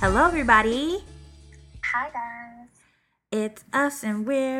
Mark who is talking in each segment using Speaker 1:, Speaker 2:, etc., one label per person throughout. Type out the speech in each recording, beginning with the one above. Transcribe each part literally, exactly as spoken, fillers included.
Speaker 1: Hello, everybody.
Speaker 2: Hi guys.
Speaker 1: It's us, and we're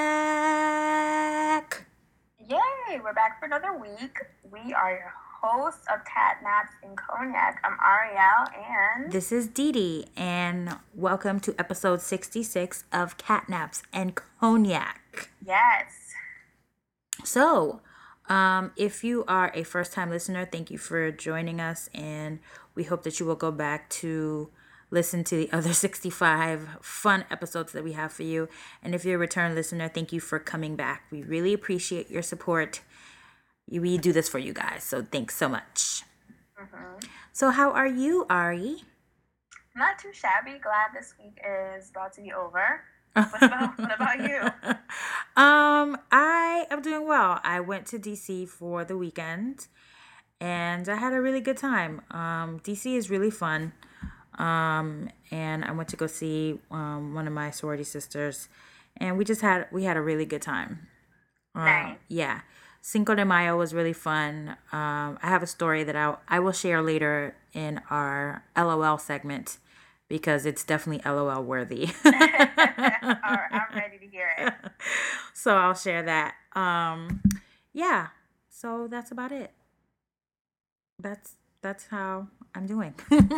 Speaker 1: back.
Speaker 2: Yay, we're back for another week. We are your hosts of Catnaps and Cognac. I'm Ariel and
Speaker 1: This is Dee Dee, and welcome to episode sixty-six of Catnaps and Cognac.
Speaker 2: yes.
Speaker 1: So, um, if you are a first time listener, thank you for joining us, and we hope that you will go back to listen to the other sixty-five fun episodes that we have for you. And if you're a return listener, thank you for coming back. We really appreciate your support. We do this for you guys, so thanks so much.
Speaker 2: Mm-hmm.
Speaker 1: So, how are you, Ari?
Speaker 2: Not too shabby. Glad this week is about to be over. What about what about you?
Speaker 1: Um, I am doing well. I went to D C for the weekend and I had a really good time. Um, D C is really fun. Um, and I went to go see um, one of my sorority sisters, and we just had we had a really good time. Uh,
Speaker 2: Nice.
Speaker 1: yeah, Cinco de Mayo was really fun. Um, I have a story that I I will share later in our LOL segment because it's definitely LOL worthy.
Speaker 2: All right, I'm ready to hear it.
Speaker 1: So I'll share that. Um, yeah. So that's about it. That's that's how I'm doing.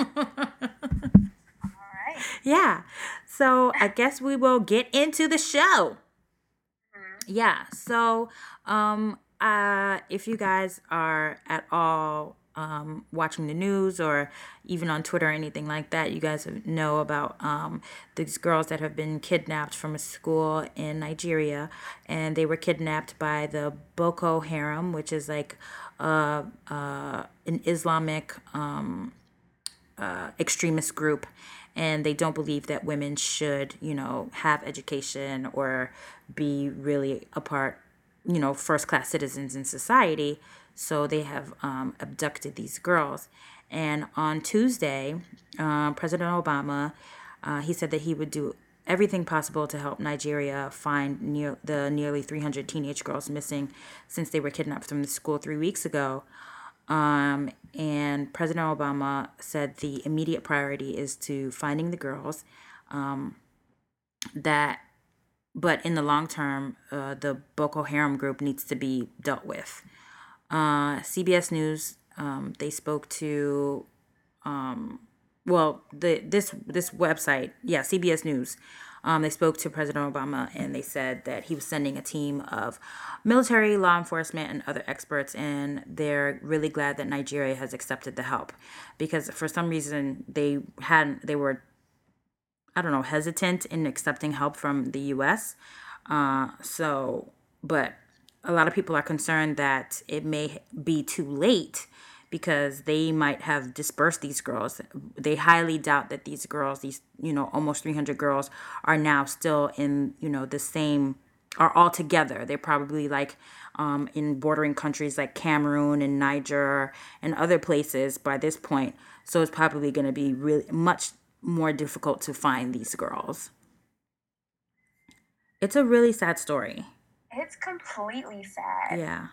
Speaker 2: All right.
Speaker 1: Yeah. So I guess we will get into the show.
Speaker 2: Mhm.
Speaker 1: Yeah. So um uh if you guys are at all um watching the news or even on Twitter or anything like that, you guys know about um these girls that have been kidnapped from a school in Nigeria, and they were kidnapped by the Boko Haram, which is like uh uh an Islamic um uh, extremist group, and they don't believe that women should, you know, have education or be really a part, you know, first class citizens in society. So they have um, abducted these girls. And on Tuesday, um, President Obama, uh, he said that he would do everything possible to help Nigeria find near the nearly three hundred teenage girls missing since they were kidnapped from the school three weeks ago. Um, and President Obama said the immediate priority is to finding the girls. Um, that, but in the long term, uh, the Boko Haram group needs to be dealt with. Uh, C B S News, um, they spoke to, um, well, the this this website, yeah, C B S News. Um, they spoke to President Obama, and they said that he was sending a team of military, law enforcement, and other experts, and they're really glad that Nigeria has accepted the help, because for some reason they hadn't, they were, I don't know, hesitant in accepting help from the U S. Uh, so, but a lot of people are concerned that it may be too late because they might have dispersed these girls. They highly doubt that these girls, these, you know, almost three hundred girls, are now still in, you know, the same, are all together. They're probably like um, in bordering countries like Cameroon and Niger and other places by this point. So it's probably going to be really much more difficult to find these girls. It's a really sad story.
Speaker 2: It's completely sad.
Speaker 1: Yeah.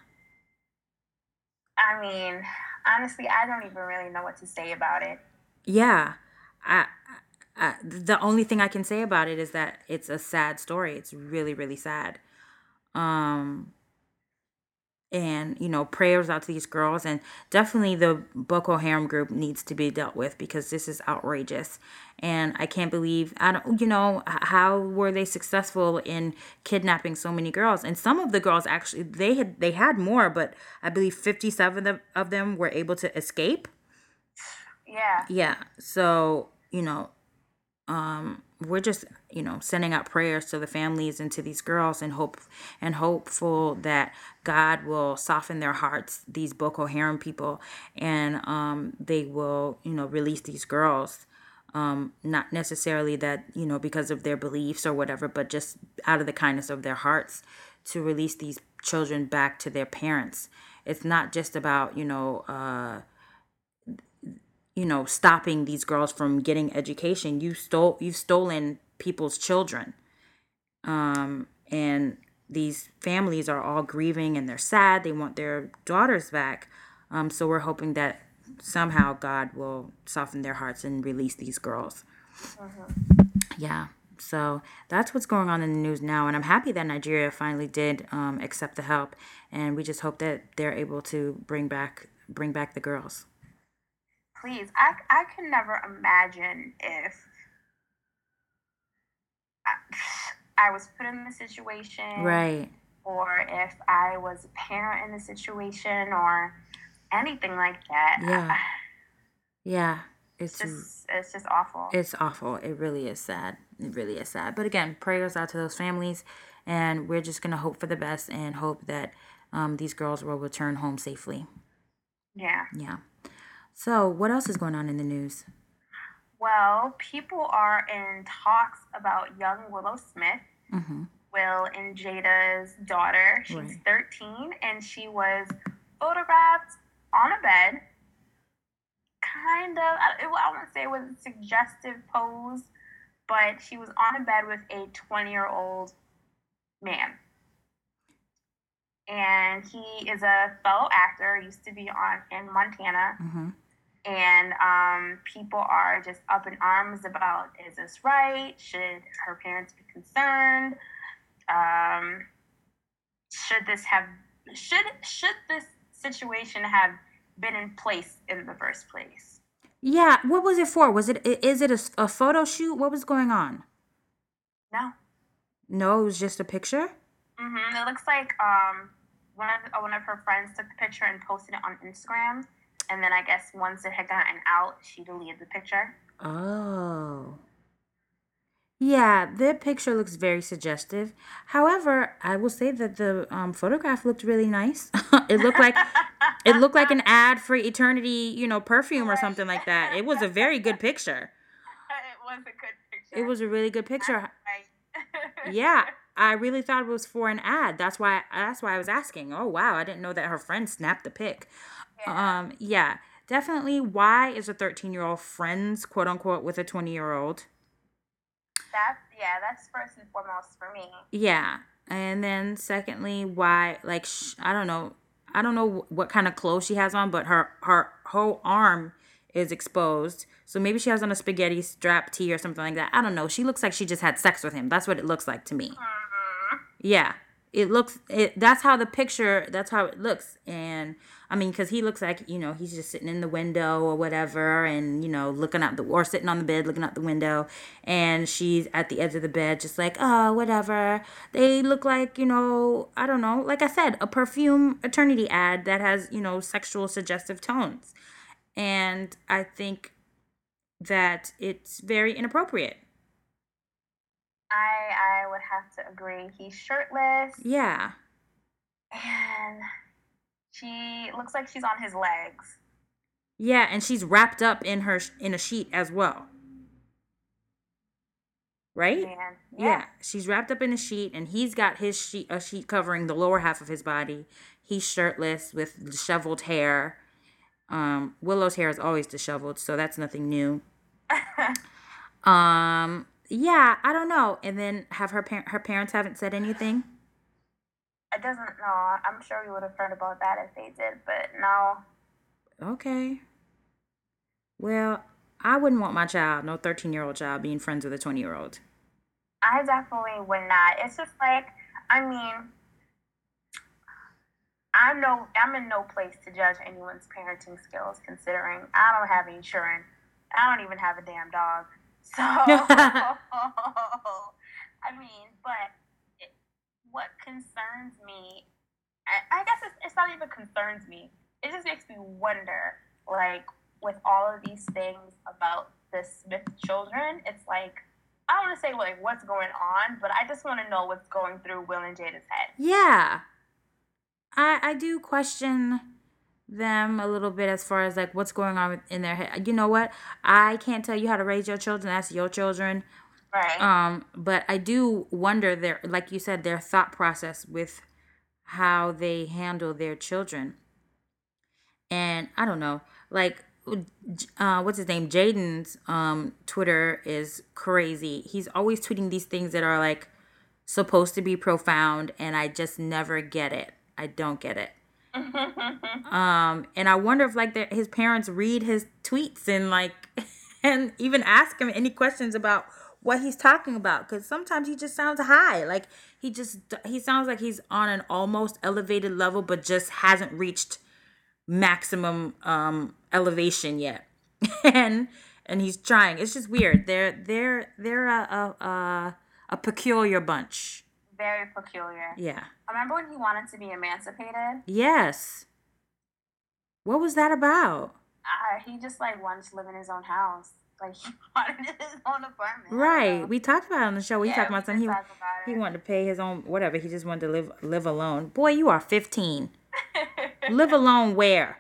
Speaker 2: I mean, honestly, I don't even really know what to say about it.
Speaker 1: Yeah. I, I, the only thing I can say about it is that it's a sad story. It's really, really sad. Um, and you know, prayers out to these girls, and definitely the Boko Haram group needs to be dealt with because this is outrageous. And I can't believe, I don't, you know, how were they successful in kidnapping so many girls? And some of the girls actually, they had they had more, but I believe fifty-seven of, of them were able to escape.
Speaker 2: Yeah.
Speaker 1: Yeah. So, you know, um we're just, you know, sending out prayers to the families and to these girls, and hope and hopeful that God will soften their hearts, these Boko Haram people, and um they will, you know, release these girls. Um not necessarily that, you know, because of their beliefs or whatever, but just out of the kindness of their hearts, to release these children back to their parents. It's not just about, you know, uh you know, stopping these girls from getting education. You stole, you've stolen people's children. Um, and these families are all grieving and they're sad. They want their daughters back. Um, so we're hoping that somehow God will soften their hearts and release these girls.
Speaker 2: Mm-hmm.
Speaker 1: Yeah. So that's what's going on in the news now, and I'm happy that Nigeria finally did um, accept the help, and we just hope that they're able to bring back bring back the girls.
Speaker 2: Please, I, I can never imagine if I, I was put in the situation,
Speaker 1: Right.
Speaker 2: or if I was a parent in the situation, or anything like that.
Speaker 1: Yeah.
Speaker 2: I,
Speaker 1: Yeah.
Speaker 2: it's
Speaker 1: It's
Speaker 2: just it's just awful.
Speaker 1: it's awful. It really is sad. It really is sad. But again, prayers out to those families, and we're just gonna hope for the best and hope that um, these girls will return home safely.
Speaker 2: Yeah.
Speaker 1: Yeah. So what else is going on in the news?
Speaker 2: Well, people are in talks about young Willow Smith,
Speaker 1: Mm-hmm.
Speaker 2: Will and Jada's daughter. She's
Speaker 1: Right.
Speaker 2: thirteen, and she was photographed on a bed. Kind of, I, I wouldn't say it was a suggestive pose, but she was on a bed with a twenty year old man. And he is a fellow actor, used to be on in Montana.
Speaker 1: Mm-hmm.
Speaker 2: And um, people are just up in arms about, is this right? Should her parents be concerned? Um, should this have should should this situation have been in place in the first place?
Speaker 1: Yeah. What was it for? Was it? Is it a, a photo shoot? What was going on?
Speaker 2: No.
Speaker 1: No, it was just a picture.
Speaker 2: Mm-hmm. It looks like um, one of uh, one of her friends took the picture and posted it on Instagram, and then I guess once it had gotten out, she deleted the picture.
Speaker 1: Oh. Yeah, the picture looks very suggestive. However, I will say that the um, photograph looked really nice. It looked like it looked like an ad for Eternity, you know, perfume or something like that. It was a very good picture.
Speaker 2: It was a good
Speaker 1: It
Speaker 2: picture.
Speaker 1: was a really good picture.
Speaker 2: Right.
Speaker 1: Yeah, I really thought it was for an ad. That's why that's why I was asking. Oh wow, I didn't know that her friend snapped the pic.
Speaker 2: Yeah.
Speaker 1: Um, yeah, definitely. Why is a thirteen year old friends, quote unquote, with a twenty year old?
Speaker 2: That's yeah. That's first and foremost for me.
Speaker 1: Yeah. And then secondly, why like sh- I don't know. I don't know what kind of clothes she has on, but her her whole arm is exposed. So maybe she has on a spaghetti strap tee or something like that. I don't know. She looks like she just had sex with him. That's what it looks like to me.
Speaker 2: Mm-hmm.
Speaker 1: Yeah. It looks it that's how the picture that's how it looks. And I mean cuz he looks like, you know, he's just sitting in the window or whatever and, you know, looking out the or sitting on the bed looking out the window and she's at the edge of the bed just like, "Oh, whatever." They look like, you know, I don't know, like I said, a perfume eternity ad that has, you know, sexual suggestive tones. And I think that it's very inappropriate.
Speaker 2: I I would have to agree. He's shirtless,
Speaker 1: Yeah.
Speaker 2: and she looks like she's on his legs.
Speaker 1: Yeah, and she's wrapped up in her in a sheet as well. Right?
Speaker 2: Man, yeah.
Speaker 1: Yeah, she's wrapped up in a sheet, and he's got his sheet a sheet covering the lower half of his body. He's shirtless with disheveled hair. Um, Willow's hair is always disheveled, so that's nothing new. Um, yeah, I don't know. And then have her par- her parents haven't said anything.
Speaker 2: It doesn't know. I'm sure you would have heard about that if they did, but no.
Speaker 1: Okay. Well, I wouldn't want my child, no thirteen year old child, being friends with a twenty year old.
Speaker 2: I definitely would not. It's just like, I mean, I'm no, I'm in no place to judge anyone's parenting skills, considering I don't have any children. I don't even have a damn dog. So, I mean, but it, what concerns me, I, I guess it's, it's not even concerns me. It just makes me wonder, like, with all of these things about the Smith children, it's like, I don't want to say like what's going on, but I just want to know what's going through Will and Jada's head.
Speaker 1: Yeah. I I do question them a little bit as far as like what's going on in their head. You know what? I can't tell you how to raise your children. That's your children.
Speaker 2: Right.
Speaker 1: Um, but I do wonder their, like you said, their thought process with how they handle their children. And I don't know, like, uh, what's his name? Jaden's um Twitter is crazy. He's always tweeting these things that are like supposed to be profound, and I just never get it. I don't get it. Um, and I wonder if like the, his parents read his tweets and like and even ask him any questions about what he's talking about, because sometimes he just sounds high, like he just he sounds like he's on an almost elevated level but just hasn't reached maximum um elevation yet. and and he's trying. It's just weird. They're they're they're a a, a, a peculiar bunch.
Speaker 2: Very peculiar.
Speaker 1: Yeah.
Speaker 2: I remember when he wanted to be emancipated.
Speaker 1: Yes. What was that about?
Speaker 2: Uh, he just like wanted to live in his own house. Like he wanted his own apartment.
Speaker 1: Right. We talked about it on the show. We
Speaker 2: Yeah,
Speaker 1: talked
Speaker 2: we
Speaker 1: about
Speaker 2: did
Speaker 1: something. He
Speaker 2: talk about
Speaker 1: he
Speaker 2: it.
Speaker 1: wanted to pay his own whatever. He just wanted to live live alone. Boy, you are fifteen. Live alone where?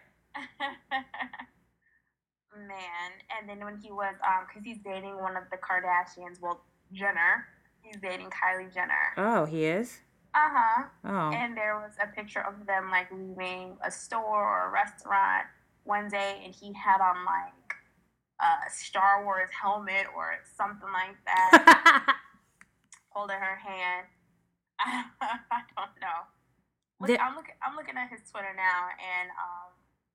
Speaker 2: Man, and then when he was um, because he's dating one of the Kardashians. Well, Jenner. He's dating Kylie Jenner.
Speaker 1: Oh, he is.
Speaker 2: Uh huh.
Speaker 1: Oh.
Speaker 2: And there was a picture of them like leaving a store or a restaurant one day, and he had on like a Star Wars helmet or something like that, holding her hand. I don't know. Look,
Speaker 1: The-
Speaker 2: I'm looking. I'm looking at his Twitter now, and um.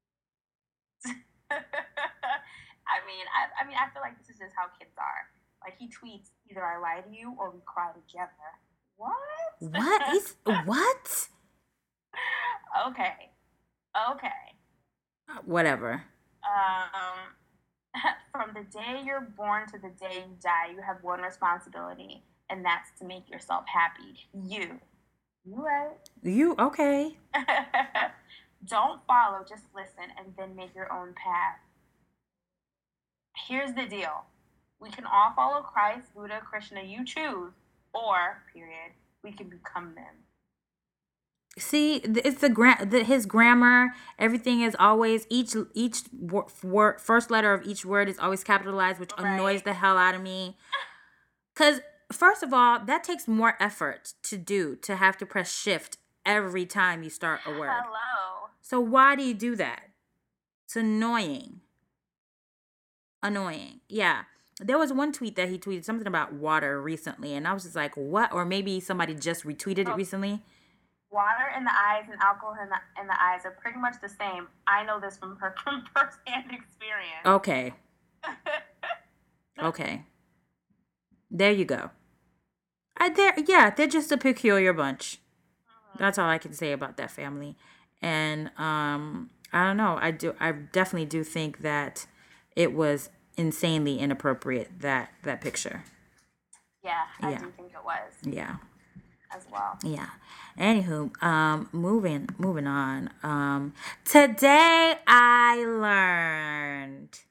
Speaker 2: I mean, I, I mean, I feel like this is just how kids are. Like he tweets, either I lie to you or we cry together. What?
Speaker 1: What is what?
Speaker 2: Okay. Okay.
Speaker 1: Whatever.
Speaker 2: Um, from the day you're born to the day you die, you have one responsibility, and that's to make yourself happy. You. You right?
Speaker 1: You okay?
Speaker 2: Don't follow, just listen, and then make your own path. Here's the deal. We can all follow Christ, Buddha, Krishna, you choose, or, period, we can become them.
Speaker 1: See, it's the gra- the, his grammar. Everything is always each each word, first letter of each word is always capitalized, which
Speaker 2: Right.
Speaker 1: annoys the hell out of me. Cause first of all, that takes more effort to do, to have to press shift every time you start a word.
Speaker 2: Hello.
Speaker 1: So why do you do that? It's annoying. Annoying. Yeah. There was one tweet that he tweeted something about water recently, and I was just like, what? Or maybe somebody just retweeted
Speaker 2: Oh.
Speaker 1: it recently.
Speaker 2: Water in the eyes and alcohol in the, in the eyes are pretty much the same. I know this from her from first-hand experience.
Speaker 1: Okay. Okay. There you go. I, they're, yeah, they're just a peculiar bunch. Mm-hmm. That's all I can say about that family. And um, I don't know. I do. I definitely do think that it was insanely inappropriate, that that picture.
Speaker 2: Yeah, I
Speaker 1: Yeah.
Speaker 2: do think it was
Speaker 1: Yeah.
Speaker 2: as well.
Speaker 1: Yeah. Anywho, um, moving moving on. Um, today I learned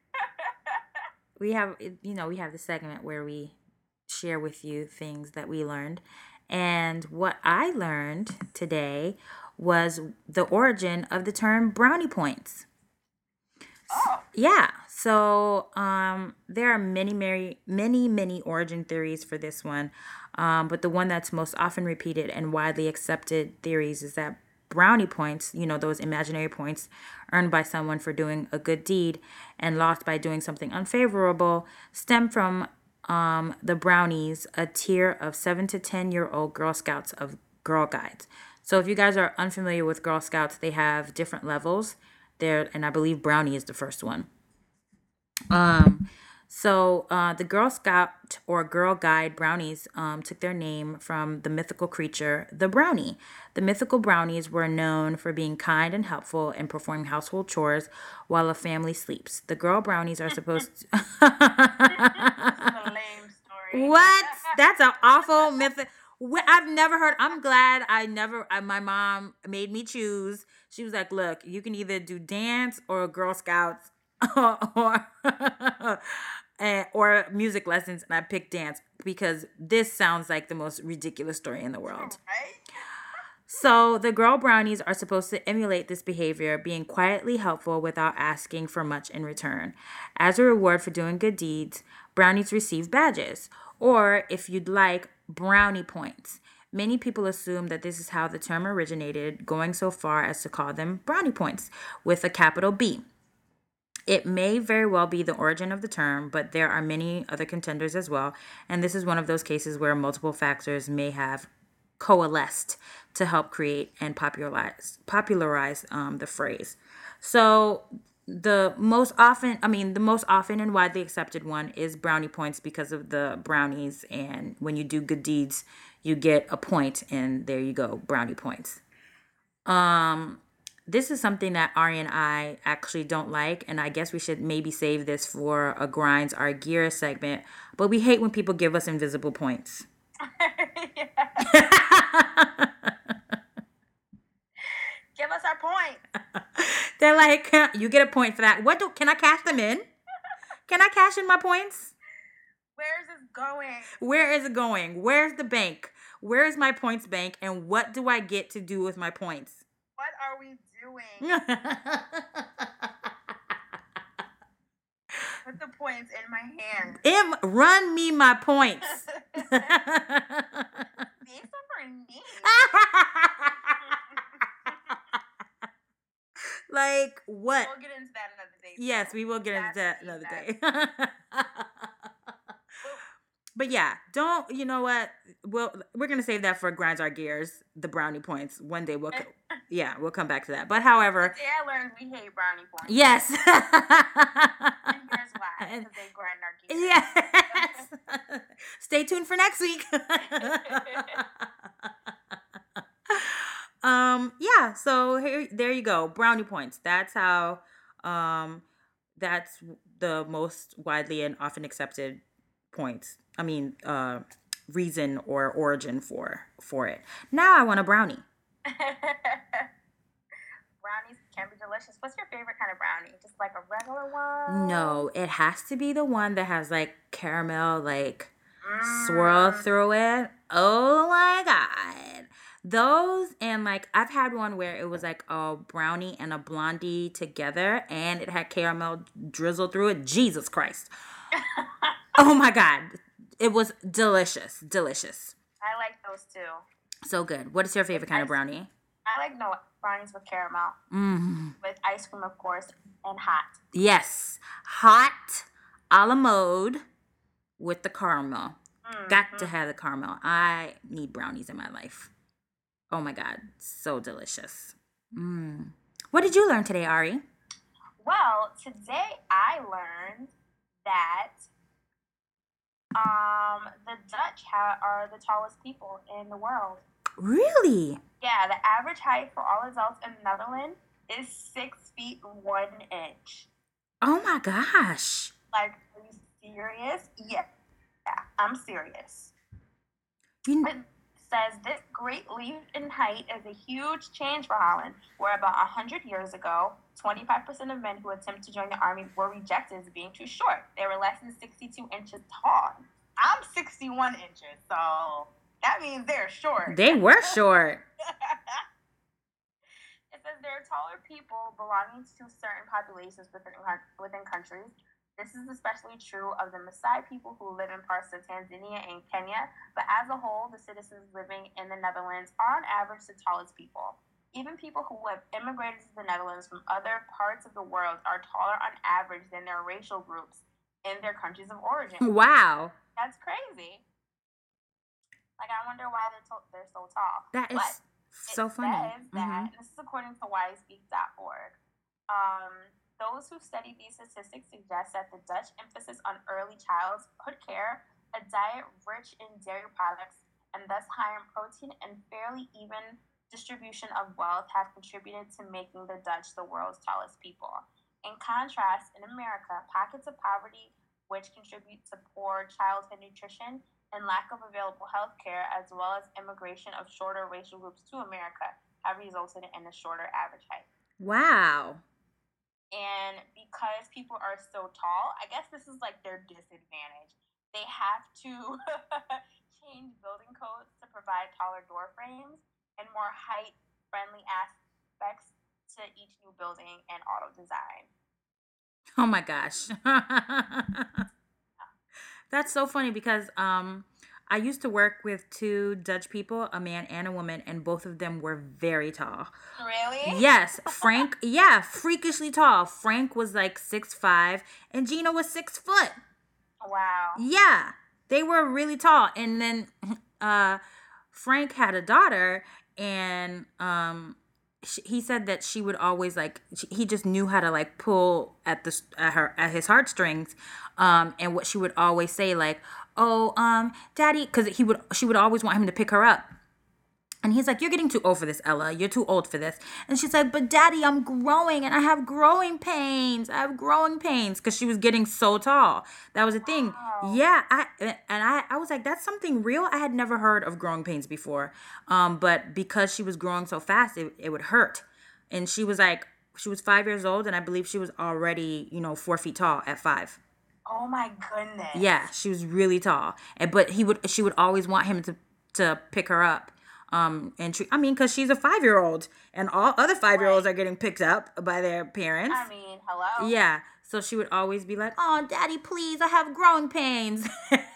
Speaker 1: we have you know we have the segment where we share with you things that we learned, and what I learned today was the origin of the term brownie points.
Speaker 2: Oh.
Speaker 1: Yeah. So um, there are many, many, many, many origin theories for this one. Um, but the one that's most often repeated and widely accepted theories is that brownie points, you know, those imaginary points earned by someone for doing a good deed and lost by doing something unfavorable, stem from um, the brownies, a tier of seven to ten year old Girl Scouts of Girl Guides. So if you guys are unfamiliar with Girl Scouts, they have different levels there, and I believe brownie is the first one. Um, so uh, the Girl Scout or Girl Guide brownies um, took their name from the mythical creature, the brownie. The mythical brownies were known for being kind and helpful and performing household chores while a family sleeps. The girl brownies are supposed to...
Speaker 2: This is a lame story.
Speaker 1: What? That's an awful myth. I've never heard. I'm glad I never. I, my mom made me choose. She was like, "Look, you can either do dance or Girl Scouts, or and, or music lessons." And I picked dance because this sounds like the most ridiculous story in the world.
Speaker 2: Right?
Speaker 1: So the girl brownies are supposed to emulate this behavior, being quietly helpful without asking for much in return. As a reward for doing good deeds, brownies receive badges, or if you'd like, brownie points. Many people assume that this is how the term originated, going so far as to call them brownie points with a capital B. It may very well be the origin of the term, but there are many other contenders as well, and this is one of those cases where multiple factors may have coalesced to help create and popularize popularize um, the phrase. So the most often, I mean, the most often and widely accepted one is brownie points because of the brownies. And when you do good deeds, you get a point, and there you go, brownie points. Um, this is something that Ari and I actually don't like, and I guess we should maybe save this for a grinds our gear segment. But we hate when people give us invisible points.
Speaker 2: Give us our point.
Speaker 1: They're like, you get a point for that. What do? Can I cash them in? Can I cash in my points?
Speaker 2: Where is this going?
Speaker 1: Where is it going? Where's the bank? Where is my points bank? And what do I get to do with my points?
Speaker 2: What are we doing? Put the points in my hand.
Speaker 1: Em, run me my points.
Speaker 2: These are for me.
Speaker 1: Like what?
Speaker 2: We'll get into that another day.
Speaker 1: Yes, we will get into that another day. But yeah, don't, you know what? Well, we're going to save that for Grinds Our Gears, the brownie points. One day we'll, co- yeah, we'll come back to that. But however.
Speaker 2: Today I learned we hate brownie points.
Speaker 1: Yes.
Speaker 2: And here's why. Because they grind our gears.
Speaker 1: Yes. Stay tuned for next week. um, yeah, so here, there you go. Brownie points. That's how, um, that's the most widely and often accepted points. I mean, uh, reason or origin for for it. Now I want a brownie.
Speaker 2: Brownies can be delicious. What's your favorite kind of brownie? Just like a regular one?
Speaker 1: No, it has to be the one that has like caramel, like
Speaker 2: Mm.
Speaker 1: swirl through it. Oh my god. Those, and like I've had one where it was like a brownie and a blondie together, and it had caramel drizzled through it. Jesus Christ. Oh my god. It was delicious. Delicious.
Speaker 2: I like those too.
Speaker 1: So good. What is your favorite kind of brownie?
Speaker 2: I like no brownies with caramel.
Speaker 1: Mm.
Speaker 2: With ice cream, of course, and hot.
Speaker 1: Yes. Hot a la mode with the caramel. Mm-hmm. Got to have the caramel. I need brownies in my life. Oh my god. So delicious. Mm. What did you learn today, Ari?
Speaker 2: Well, today I learned that Um, the Dutch ha- are the tallest people in the world.
Speaker 1: Really?
Speaker 2: Yeah, the average height for all adults in the Netherlands is six feet one inch.
Speaker 1: Oh my gosh!
Speaker 2: Like, are you serious? Yeah, yeah, I'm serious.
Speaker 1: You...
Speaker 2: It says this great leap in height is a huge change for Holland, where about a hundred years ago, twenty-five percent of men who attempt to join the army were rejected as being too short. They were less than sixty-two inches tall. I'm sixty-one inches, so that means they're short.
Speaker 1: They were short.
Speaker 2: It says there are taller people belonging to certain populations within within countries. This is especially true of the Maasai people who live in parts of Tanzania and Kenya, but as a whole, the citizens living in the Netherlands are on average the tallest people. Even people who have immigrated to the Netherlands from other parts of the world are taller on average than their racial groups in their countries of origin.
Speaker 1: Wow.
Speaker 2: That's crazy. Like, I wonder why they're, to- they're so tall.
Speaker 1: That is
Speaker 2: but
Speaker 1: so
Speaker 2: it
Speaker 1: funny.
Speaker 2: Says that,
Speaker 1: mm-hmm.
Speaker 2: This is according to why speak dot org. Um, those who study these statistics suggest that the Dutch emphasis on early childhood care, a diet rich in dairy products, and thus high in protein and fairly even distribution of wealth have contributed to making the Dutch the world's tallest people. In contrast, in America, pockets of poverty, which contribute to poor childhood nutrition and lack of available health care, as well as immigration of shorter racial groups to America, have resulted in a shorter average height.
Speaker 1: Wow.
Speaker 2: And because people are so tall, I guess this is like their disadvantage. They have to change building codes to provide taller door frames and more height-friendly aspects to each new building and auto design.
Speaker 1: Oh my gosh. That's so funny because um, I used to work with two Dutch people, a man and a woman, and both of them were very tall.
Speaker 2: Really?
Speaker 1: Yes. Frank, yeah, freakishly tall. Frank was like six five, and Gina was six foot.
Speaker 2: Wow.
Speaker 1: Yeah, they were really tall. And then uh, Frank had a daughter, and um, she, he said that she would always like she, he just knew how to like pull at the at her at his heartstrings, um, and what she would always say like, "Oh, um, Daddy," because he would she would always want him to pick her up. And he's like, "You're getting too old for this, Ella. You're too old for this." And she's like, "But Daddy, I'm growing and I have growing pains. I have growing pains," because she was getting so tall. That was a thing.
Speaker 2: Wow.
Speaker 1: Yeah, I and I, I was like, that's something real. I had never heard of growing pains before. Um, but because she was growing so fast, it, it would hurt. And she was like, she was five years old, and I believe she was already, you know, four feet tall at five.
Speaker 2: Oh my goodness.
Speaker 1: Yeah, she was really tall. And but he would she would always want him to to pick her up. Um and tre- I mean, because she's a five year old, and all other five year olds
Speaker 2: Right.
Speaker 1: are getting picked up by their parents.
Speaker 2: I mean, hello.
Speaker 1: Yeah, so she would always be like, "Oh, Daddy, please, I have growing pains."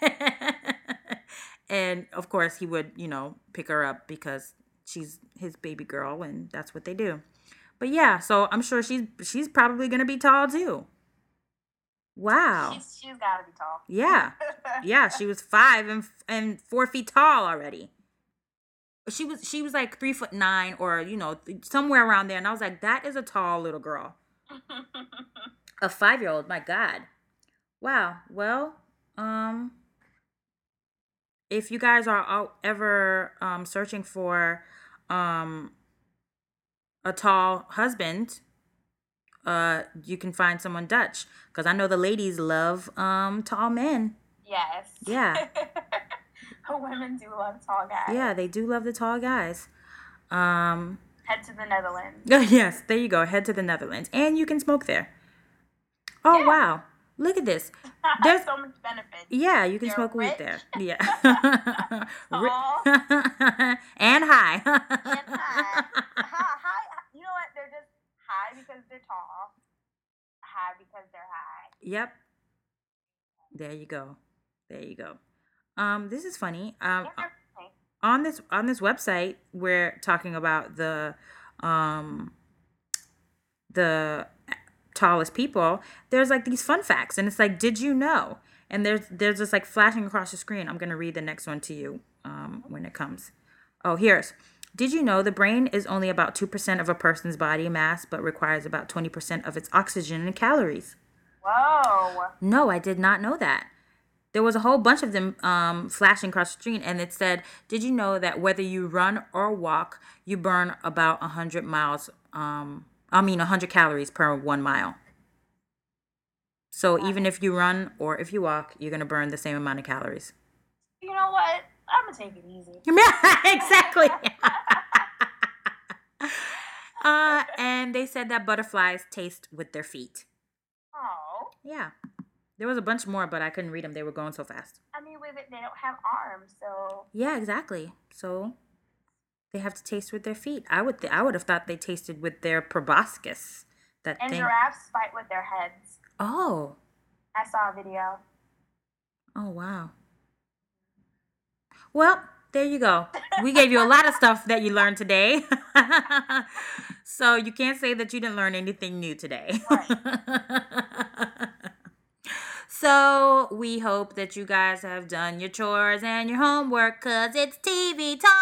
Speaker 1: And of course, he would, you know, pick her up because she's his baby girl, and that's what they do. But yeah, so I'm sure she's she's probably gonna be tall too. Wow.
Speaker 2: She's she's gotta be tall.
Speaker 1: Yeah. Yeah, she was five and and four feet tall already. She was she was like three foot nine, or you know, th- somewhere around there, and I was like, that is a tall little girl, a five year old. My God, wow. Well, um, if you guys are out ever um searching for um a tall husband, uh, you can find someone Dutch, because I know the ladies love um tall men.
Speaker 2: Yes.
Speaker 1: Yeah,
Speaker 2: Women do love tall guys.
Speaker 1: yeah, they do love the tall guys. Um,
Speaker 2: Head to the Netherlands.
Speaker 1: yes, there you go. Head to the Netherlands, and you can smoke there. Oh
Speaker 2: Yeah.
Speaker 1: wow! Look at this. There's
Speaker 2: so much benefits.
Speaker 1: yeah, you can
Speaker 2: They're
Speaker 1: smoke weed
Speaker 2: rich.
Speaker 1: there. Yeah, Ri-
Speaker 2: Tall.
Speaker 1: and high.
Speaker 2: And high. High, high. You know what? They're just high because they're tall. High because they're high.
Speaker 1: Yep. There you go. There you go. Um, this is funny. Um,
Speaker 2: Interesting.
Speaker 1: on this on this website, we're talking about the um the tallest people. There's like these fun facts, and it's like, did you know? And there's there's just like flashing across the screen. I'm gonna read the next one to you um when it comes. Oh, here's. Did you know the brain is only about two percent of a person's body mass, but requires about twenty percent of its oxygen and calories?
Speaker 2: Whoa.
Speaker 1: No, I did not know that. There was a whole bunch of them um, flashing across the screen, and it said, "Did you know that whether you run or walk, you burn about one hundred miles, um, I mean one hundred calories per one mile? So even if you run or if you walk, you're going to burn the same amount of calories."
Speaker 2: You know what? I'm gonna take it easy.
Speaker 1: Exactly. uh, and they said that butterflies taste with their feet.
Speaker 2: Oh.
Speaker 1: Yeah. There was a bunch more, but I couldn't read them. They were going so fast.
Speaker 2: I mean, with it, they don't have arms, so.
Speaker 1: Yeah, exactly. So they have to taste with their feet. I would th- I would have thought they tasted with their proboscis. That
Speaker 2: And
Speaker 1: thing.
Speaker 2: giraffes fight with their heads.
Speaker 1: Oh.
Speaker 2: I saw a video.
Speaker 1: Oh wow. Well, there you go. We gave you a lot of stuff that you learned today. So you can't say that you didn't learn anything new today.
Speaker 2: Right.
Speaker 1: So we hope that you guys have done your chores and your homework, because it's T V time.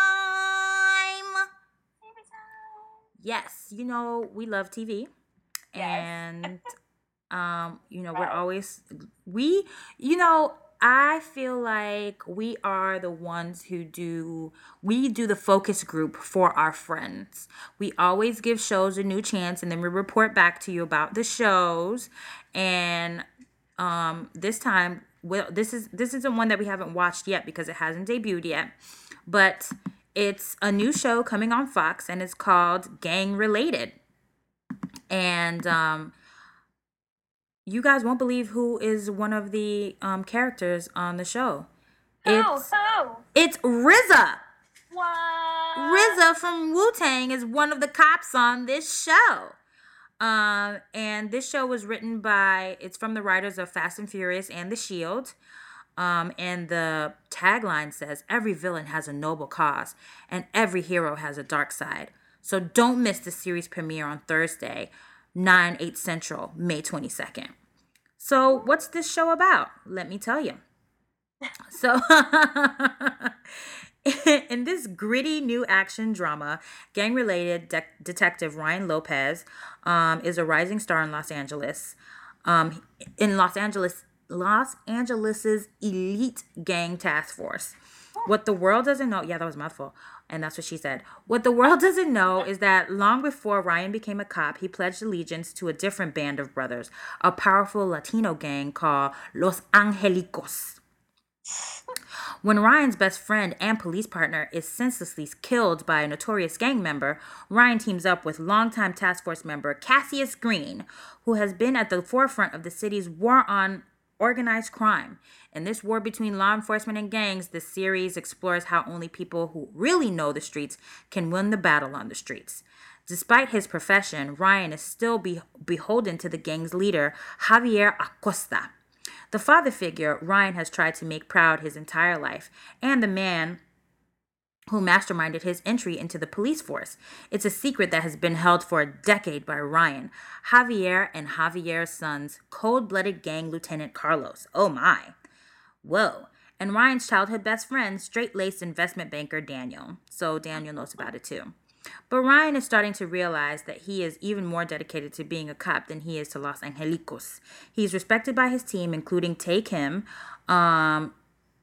Speaker 2: Baby time.
Speaker 1: Yes, you know, we love T V.
Speaker 2: Yes.
Speaker 1: And um, you know, we're
Speaker 2: Right.
Speaker 1: always we you know, I feel like we are the ones who do we do the focus group for our friends. We always give shows a new chance, and then we report back to you about the shows. And um this time, well, this is this isn't one that we haven't watched yet because it hasn't debuted yet, but it's a new show coming on Fox, and it's called Gang Related. And um you guys won't believe who is one of the um characters on the show.
Speaker 2: Who?
Speaker 1: It's
Speaker 2: Who?
Speaker 1: it's R Z A.
Speaker 2: What?
Speaker 1: R Z A from Wu-Tang is one of the cops on this show. Um, and this show was written by, it's from the writers of Fast and Furious and The Shield. Um, and the tagline says, "Every villain has a noble cause, and every hero has a dark side. So don't miss the series premiere on Thursday, nine, eight Central, May twenty-second. So what's this show about? Let me tell you. So In this gritty new action drama, gang related de- detective Ryan Lopez um, is a rising star in Los Angeles. Um, in Los Angeles, Los Angeles's elite gang task force. What the world doesn't know, yeah, that was my fault. And that's what she said. What the world doesn't know is that long before Ryan became a cop, he pledged allegiance to a different band of brothers, a powerful Latino gang called Los Angelicos. When Ryan's best friend and police partner is senselessly killed by a notorious gang member, Ryan teams up with longtime task force member Cassius Green, who has been at the forefront of the city's war on organized crime. In this war between law enforcement and gangs, the series explores how only people who really know the streets can win the battle on the streets. Despite his profession, Ryan is still be- beholden to the gang's leader, Javier Acosta. The father figure Ryan has tried to make proud his entire life, and the man who masterminded his entry into the police force. It's a secret that has been held for a decade by Ryan, Javier, and Javier's son's cold-blooded gang lieutenant Carlos. Oh my. Whoa. And Ryan's childhood best friend, straight-laced investment banker Daniel. So Daniel knows about it too. But Ryan is starting to realize that he is even more dedicated to being a cop than he is to Los Angelicos. He's respected by his team, including Tay Kim. Um,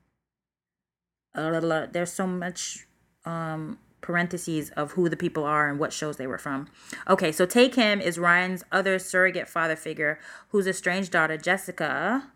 Speaker 1: uh, there's so much um, parentheses of who the people are and what shows they were from. Okay, so Tay Kim is Ryan's other surrogate father figure, whose estranged daughter, Jessica,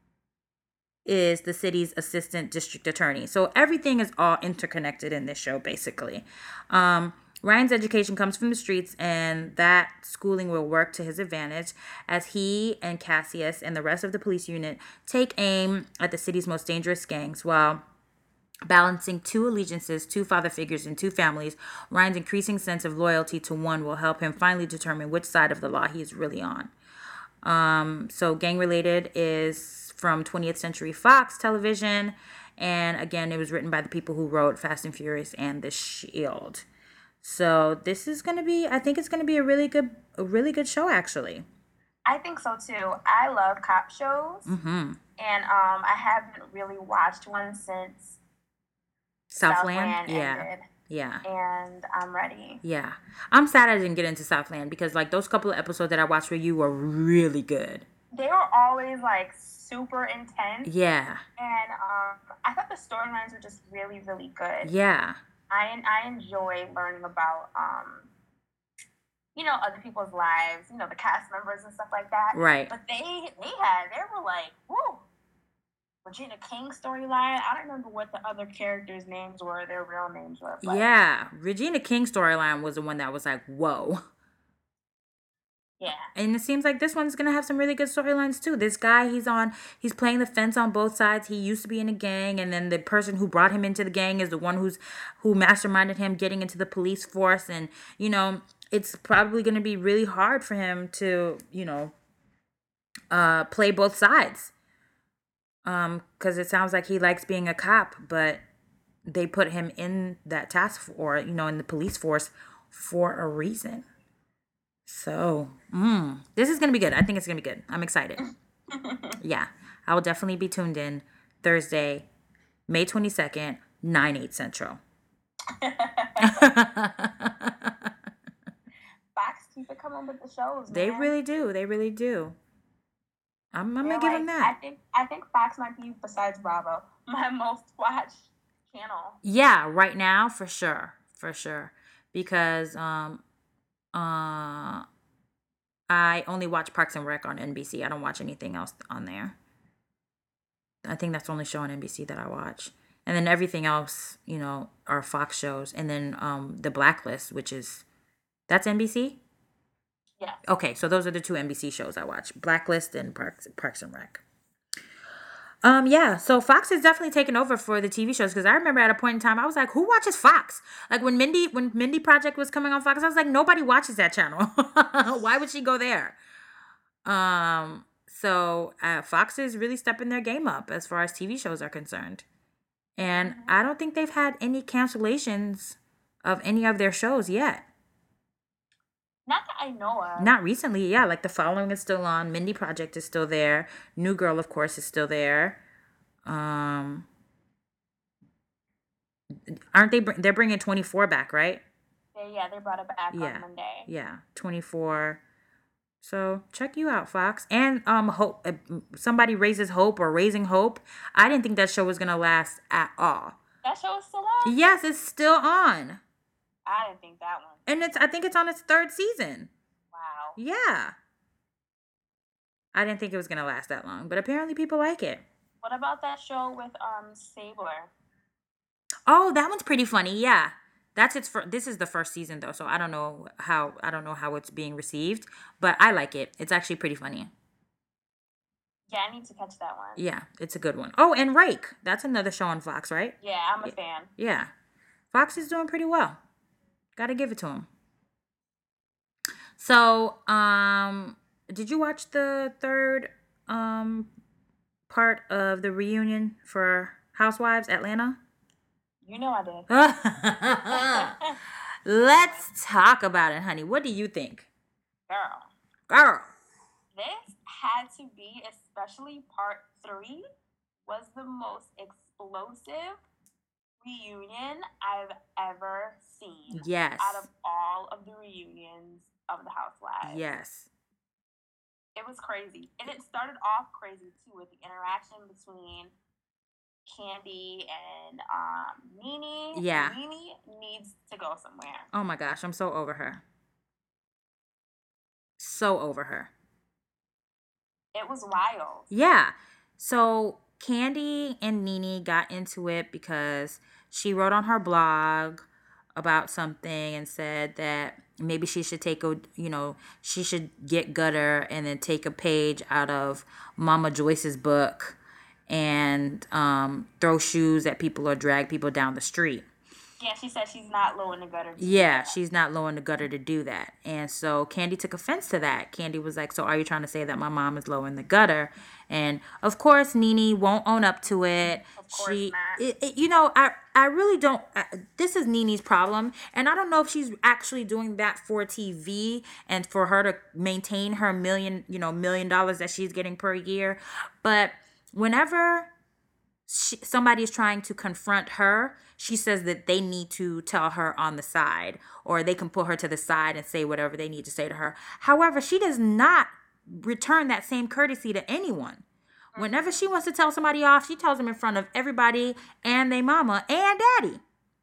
Speaker 1: is the city's assistant district attorney. So everything is all interconnected in this show, basically. Um, Ryan's education comes from the streets, and that schooling will work to his advantage as he and Cassius and the rest of the police unit take aim at the city's most dangerous gangs while balancing two allegiances, two father figures, and two families. Ryan's increasing sense of loyalty to one will help him finally determine which side of the law he is really on. Um, so Gang Related is from twentieth Century Fox Television, and again, it was written by the people who wrote Fast and Furious and The Shield. So this is gonna be, I think it's gonna be a really good, a really good show actually.
Speaker 2: I think so too. I love cop shows,
Speaker 1: Mm-hmm.
Speaker 2: and um, I haven't really watched one since
Speaker 1: Southland,
Speaker 2: Southland
Speaker 1: yeah,
Speaker 2: ended,
Speaker 1: yeah,
Speaker 2: and I'm ready.
Speaker 1: yeah. I'm sad I didn't get into Southland because like those couple of episodes that I watched with you were really good.
Speaker 2: They were always like super intense,
Speaker 1: Yeah,
Speaker 2: and um, I thought the storylines were just really, really good.
Speaker 1: yeah,
Speaker 2: I I enjoy learning about um, you know, other people's lives, you know, the cast members and stuff like that.
Speaker 1: right.
Speaker 2: But they they had they were like, whoa, Regina King storyline. I don't remember what the other characters' names were, their real names were, but
Speaker 1: Yeah, Regina King storyline was the one that was like, whoa.
Speaker 2: yeah.
Speaker 1: And it seems like this one's gonna have some really good storylines too. This guy, he's on, he's playing the fence on both sides. He used to be in a gang, and then the person who brought him into the gang is the one who's who masterminded him getting into the police force. And you know, it's probably gonna be really hard for him to, you know, uh, play both sides. Um, because it sounds like he likes being a cop, but they put him in that task or you know in the police force for a reason. So, mm, this is gonna be good. I think it's gonna be good. I'm excited. Yeah, I will definitely be tuned in Thursday, May twenty-second, nine eight Central.
Speaker 2: Fox keep it coming with the shows,
Speaker 1: They
Speaker 2: man.
Speaker 1: really do. They really do. I'm, I'm
Speaker 2: They're
Speaker 1: gonna give
Speaker 2: like,
Speaker 1: them
Speaker 2: I
Speaker 1: that.
Speaker 2: think I think Fox might be, besides Bravo, my most watched channel.
Speaker 1: Yeah, right now for sure, for sure, because um, uh, I only watch Parks and Rec on N B C. I don't watch anything else on there. I think that's the only show on N B C that I watch. And then everything else, you know, are Fox shows. And then um The Blacklist, which is that's N B C?
Speaker 2: Yes.
Speaker 1: Okay, so those are the two N B C shows I watch. Blacklist and Parks Parks and Rec. Um yeah, so Fox has definitely taken over for the T V shows because I remember at a point in time I was like, who watches Fox? Like when Mindy when Mindy Project was coming on Fox, I was like, nobody watches that channel. Why would she go there? Um so uh, Fox is really stepping their game up as far as T V shows are concerned. And
Speaker 2: Mm-hmm.
Speaker 1: I don't think they've had any cancellations of any of their shows yet.
Speaker 2: Not that I know of.
Speaker 1: Not recently, yeah. Like The Following is still on. Mindy Project is still there. New Girl, of course, is still there. Um, Aren't they? They're bringing twenty-four back, right?
Speaker 2: They, yeah, they brought it back on
Speaker 1: Yeah,
Speaker 2: Monday.
Speaker 1: yeah, twenty-four. So check you out, Fox. And um, hope uh, somebody raises hope or raising hope. I didn't think that show was gonna last at all.
Speaker 2: That show is still on?
Speaker 1: Yes, it's still on.
Speaker 2: I didn't think that one.
Speaker 1: And it's I think it's on its third season.
Speaker 2: Wow.
Speaker 1: Yeah. I didn't think it was gonna last that long, but apparently people like it.
Speaker 2: What about that show with um Stabler?
Speaker 1: Oh, that one's pretty funny. Yeah. That's its for this is the first season though, so I don't know how I don't know how it's being received, but I like it. It's actually pretty funny.
Speaker 2: Yeah, I need to catch that one.
Speaker 1: Yeah, it's a good one. Oh, and Rake. That's another show on Fox, right?
Speaker 2: Yeah, I'm a fan.
Speaker 1: Yeah. Fox is doing pretty well. Got to give it to him. So, um did you watch the third um part of the reunion for Housewives Atlanta?
Speaker 2: You know I did.
Speaker 1: Let's talk about it, honey. What do you think?
Speaker 2: Girl.
Speaker 1: Girl.
Speaker 2: This had to be, especially part three, was the most explosive reunion I've ever seen.
Speaker 1: Yes.
Speaker 2: Out of all of the reunions of the Housewives.
Speaker 1: Yes.
Speaker 2: It was crazy. And it started off crazy, too, with the interaction between Kandi and um, Nene.
Speaker 1: Yeah.
Speaker 2: Nene needs to go somewhere.
Speaker 1: Oh my gosh, I'm so over her. So over her.
Speaker 2: It was wild.
Speaker 1: Yeah. So Kandi and Nene got into it because she wrote on her blog about something and said that maybe she should take a, you know, she should get gutter and then take a page out of Mama Joyce's book and um, throw shoes at people or drag people down the street.
Speaker 2: Yeah, she said she's not low in the gutter.
Speaker 1: Yeah, she's not low in the gutter to do that. And so Kandi took offense to that. Kandi was like, so are you trying to say that my mom is low in the gutter? And of course, Nene won't own up to it.
Speaker 2: Of course
Speaker 1: she,
Speaker 2: not.
Speaker 1: It, it, you know, I, I really don't, I, this is Nene's problem. And I don't know if she's actually doing that for T V and for her to maintain her million, you know, million dollars that she's getting per year. But whenever she, somebody is trying to confront her, she says that they need to tell her on the side, or they can pull her to the side and say whatever they need to say to her. However, she does not return that same courtesy to anyone. Whenever she wants to tell somebody off, she tells them in front of everybody and their mama and daddy.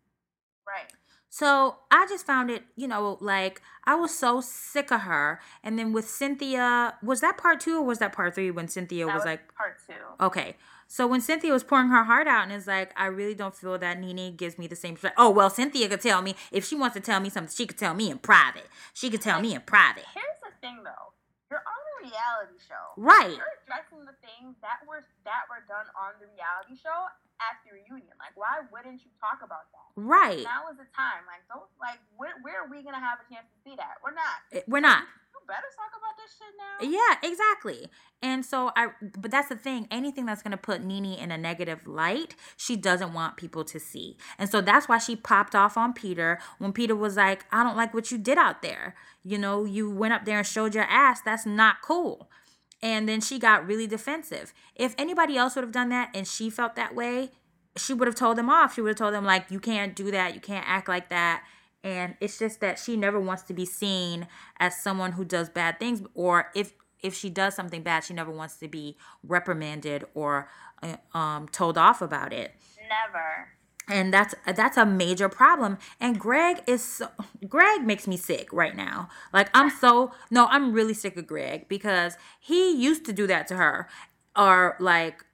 Speaker 2: Right.
Speaker 1: So I just found it, you know, like I was so sick of her. And then with Cynthia, was that part two or was that part three when Cynthia
Speaker 2: That
Speaker 1: was,
Speaker 2: was
Speaker 1: like,
Speaker 2: part two.
Speaker 1: Okay. So when Cynthia was pouring her heart out and is like, I really don't feel that Nene gives me the same. Oh, well, Cynthia could tell me. If she wants to tell me something, she could tell me in private. She could tell me in private.
Speaker 2: Here's the thing, though. You're on a reality show.
Speaker 1: Right.
Speaker 2: You're addressing the things that were that were done on the reality show at the reunion. Like, why wouldn't you talk about that?
Speaker 1: Right.
Speaker 2: Now is the time. Like, don't like where where are we gonna have a chance to see that? We're not.
Speaker 1: We're not.
Speaker 2: You better talk about this shit now.
Speaker 1: Yeah, exactly. And so I, but that's the thing. Anything that's gonna put Nene in a negative light, she doesn't want people to see. And so that's why she popped off on Peter when Peter was like, "I don't like what you did out there. You know, you went up there and showed your ass. That's not cool." And then she got really defensive. If anybody else would have done that and she felt that way, she would have told them off. She would have told them, like, you can't do that. You can't act like that. And it's just that she never wants to be seen as someone who does bad things. Or if if she does something bad, she never wants to be reprimanded or uh, um, told off about it.
Speaker 2: Never.
Speaker 1: And that's that's a major problem. And Greg is so, Greg makes me sick right now. Like I'm so no, I'm really sick of Greg because he used to do that to her, or like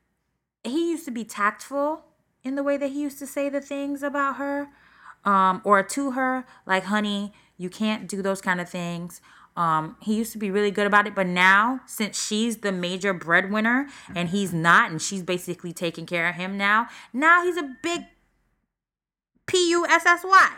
Speaker 1: he used to be tactful in the way that he used to say the things about her, um, or to her. Like, honey, you can't do those kind of things. Um, he used to be really good about it, but now since she's the major breadwinner and he's not, and she's basically taking care of him now, now he's a big P U S S Y.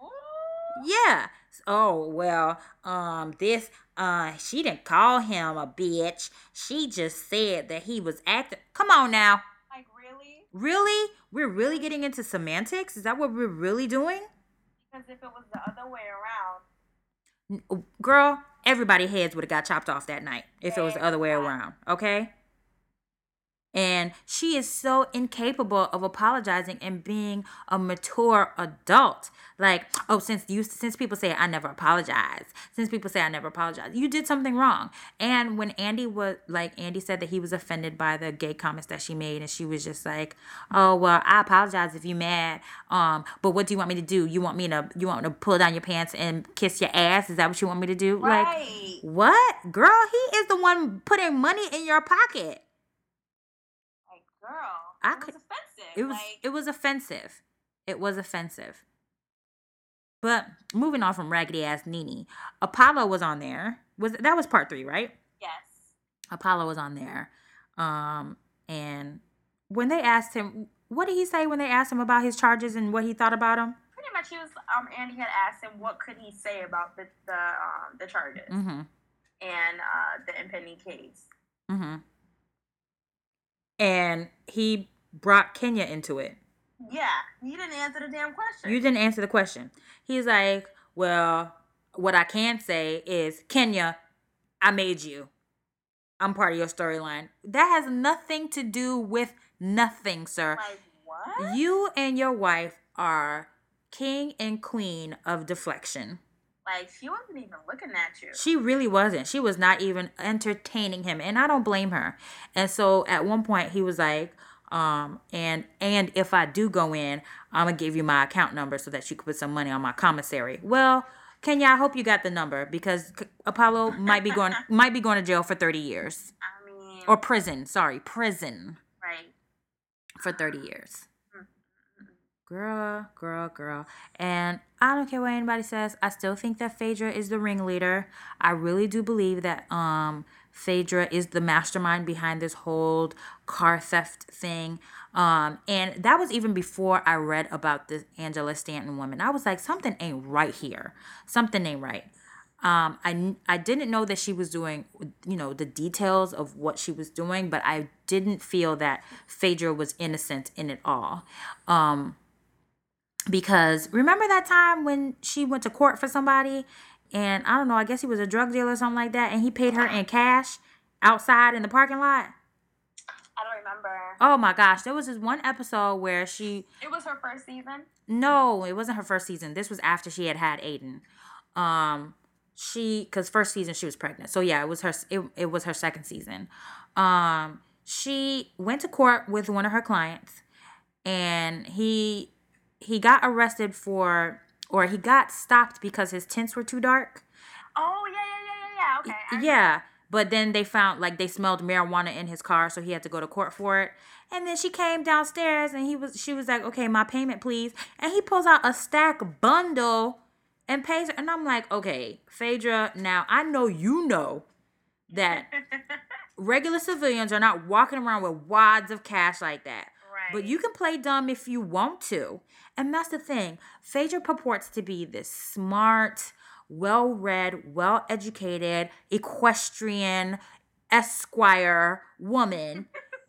Speaker 1: Yeah. Oh, well, um, this, uh, she didn't call him a bitch. She just said that he was acting. Come on now.
Speaker 2: Like, really?
Speaker 1: Really? We're really getting into semantics? Is that what we're really doing?
Speaker 2: Because if it was the other way around.
Speaker 1: Girl, everybody's heads would have got chopped off that night if it was the other way around, okay? And she is so incapable of apologizing and being a mature adult. Like, oh, since you since people say I never apologize, since people say I never apologize, you did something wrong. And when Andy was like Andy said that he was offended by the gay comments that she made, and she was just like, oh well, I apologize if you mad. Um, but what do you want me to do? You want me to you want me to pull down your pants and kiss your ass? Is that what you want me to do?
Speaker 2: Right.
Speaker 1: Like, what? Girl, he is the one putting money in your pocket.
Speaker 2: Girl,
Speaker 1: I
Speaker 2: it
Speaker 1: could,
Speaker 2: was offensive.
Speaker 1: It was
Speaker 2: like,
Speaker 1: it was offensive. It was offensive. But moving on from raggedy ass Nene, Apollo was on there. Was that was part three, right?
Speaker 2: Yes.
Speaker 1: Apollo was on there, um, and when they asked him, what did he say when they asked him about his charges and what he thought about them?
Speaker 2: Pretty much, he was. Um, Andy had asked him what could he say about the the um the charges
Speaker 1: mm-hmm.
Speaker 2: and uh the impending case.
Speaker 1: Mm-hmm. And he brought Kenya into it.
Speaker 2: Yeah, you didn't answer the damn question.
Speaker 1: You didn't answer the question. He's like, well, what I can say is, Kenya, I made you. I'm part of your storyline. That has nothing to do with nothing, sir.
Speaker 2: Like, what?
Speaker 1: You and your wife are king and queen of deflection.
Speaker 2: Like, she wasn't even looking at you.
Speaker 1: She really wasn't. She was not even entertaining him. And I don't blame her. And so at one point he was like, um, and and if I do go in, I'm going to give you my account number so that you can put some money on my commissary. Well, Kenya, I hope you got the number, because Apollo might be going might be going to jail for thirty years.
Speaker 2: I mean,
Speaker 1: or prison. Sorry, prison.
Speaker 2: Right.
Speaker 1: For thirty years. Girl, girl, girl. And I don't care what anybody says. I still think that Phaedra is the ringleader. I really do believe that um Phaedra is the mastermind behind this whole car theft thing. Um, and that was even before I read about this Angela Stanton woman. I was like, something ain't right here. Something ain't right. Um, I, I didn't know that she was doing, you know, the details of what she was doing, but I didn't feel that Phaedra was innocent in it all. Um, because remember that time when she went to court for somebody, and I don't know, I guess he was a drug dealer or something like that, and he paid her in cash outside in the parking lot?
Speaker 2: I don't remember.
Speaker 1: Oh my gosh, there was this one episode where she...
Speaker 2: It was her first season?
Speaker 1: No, it wasn't her first season. This was after she had had Aiden. Um... She, because first season she was pregnant, so yeah, it was her. It, it was her second season. Um, she went to court with one of her clients, and he he got arrested for, or he got stopped because his tints were too dark.
Speaker 2: Oh yeah, yeah, yeah, yeah, yeah. Okay. I
Speaker 1: yeah, but then they found like they smelled marijuana in his car, so he had to go to court for it. And then she came downstairs, and he was she was like, "Okay, my payment, please." And he pulls out a stack bundle and pays her. And I'm like, okay, Phaedra, now I know you know that regular civilians are not walking around with wads of cash like that.
Speaker 2: Right.
Speaker 1: But you can play dumb if you want to. And that's the thing. Phaedra purports to be this smart, well-read, well-educated, equestrian, esquire woman.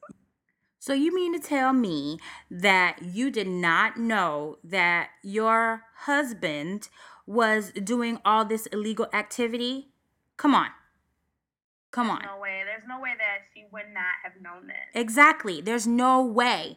Speaker 1: So you mean to tell me that you did not know that your husband was doing all this illegal activity? Come on. Come
Speaker 2: There's
Speaker 1: on.
Speaker 2: No way. There's no way that she would not have known this.
Speaker 1: Exactly. There's no way.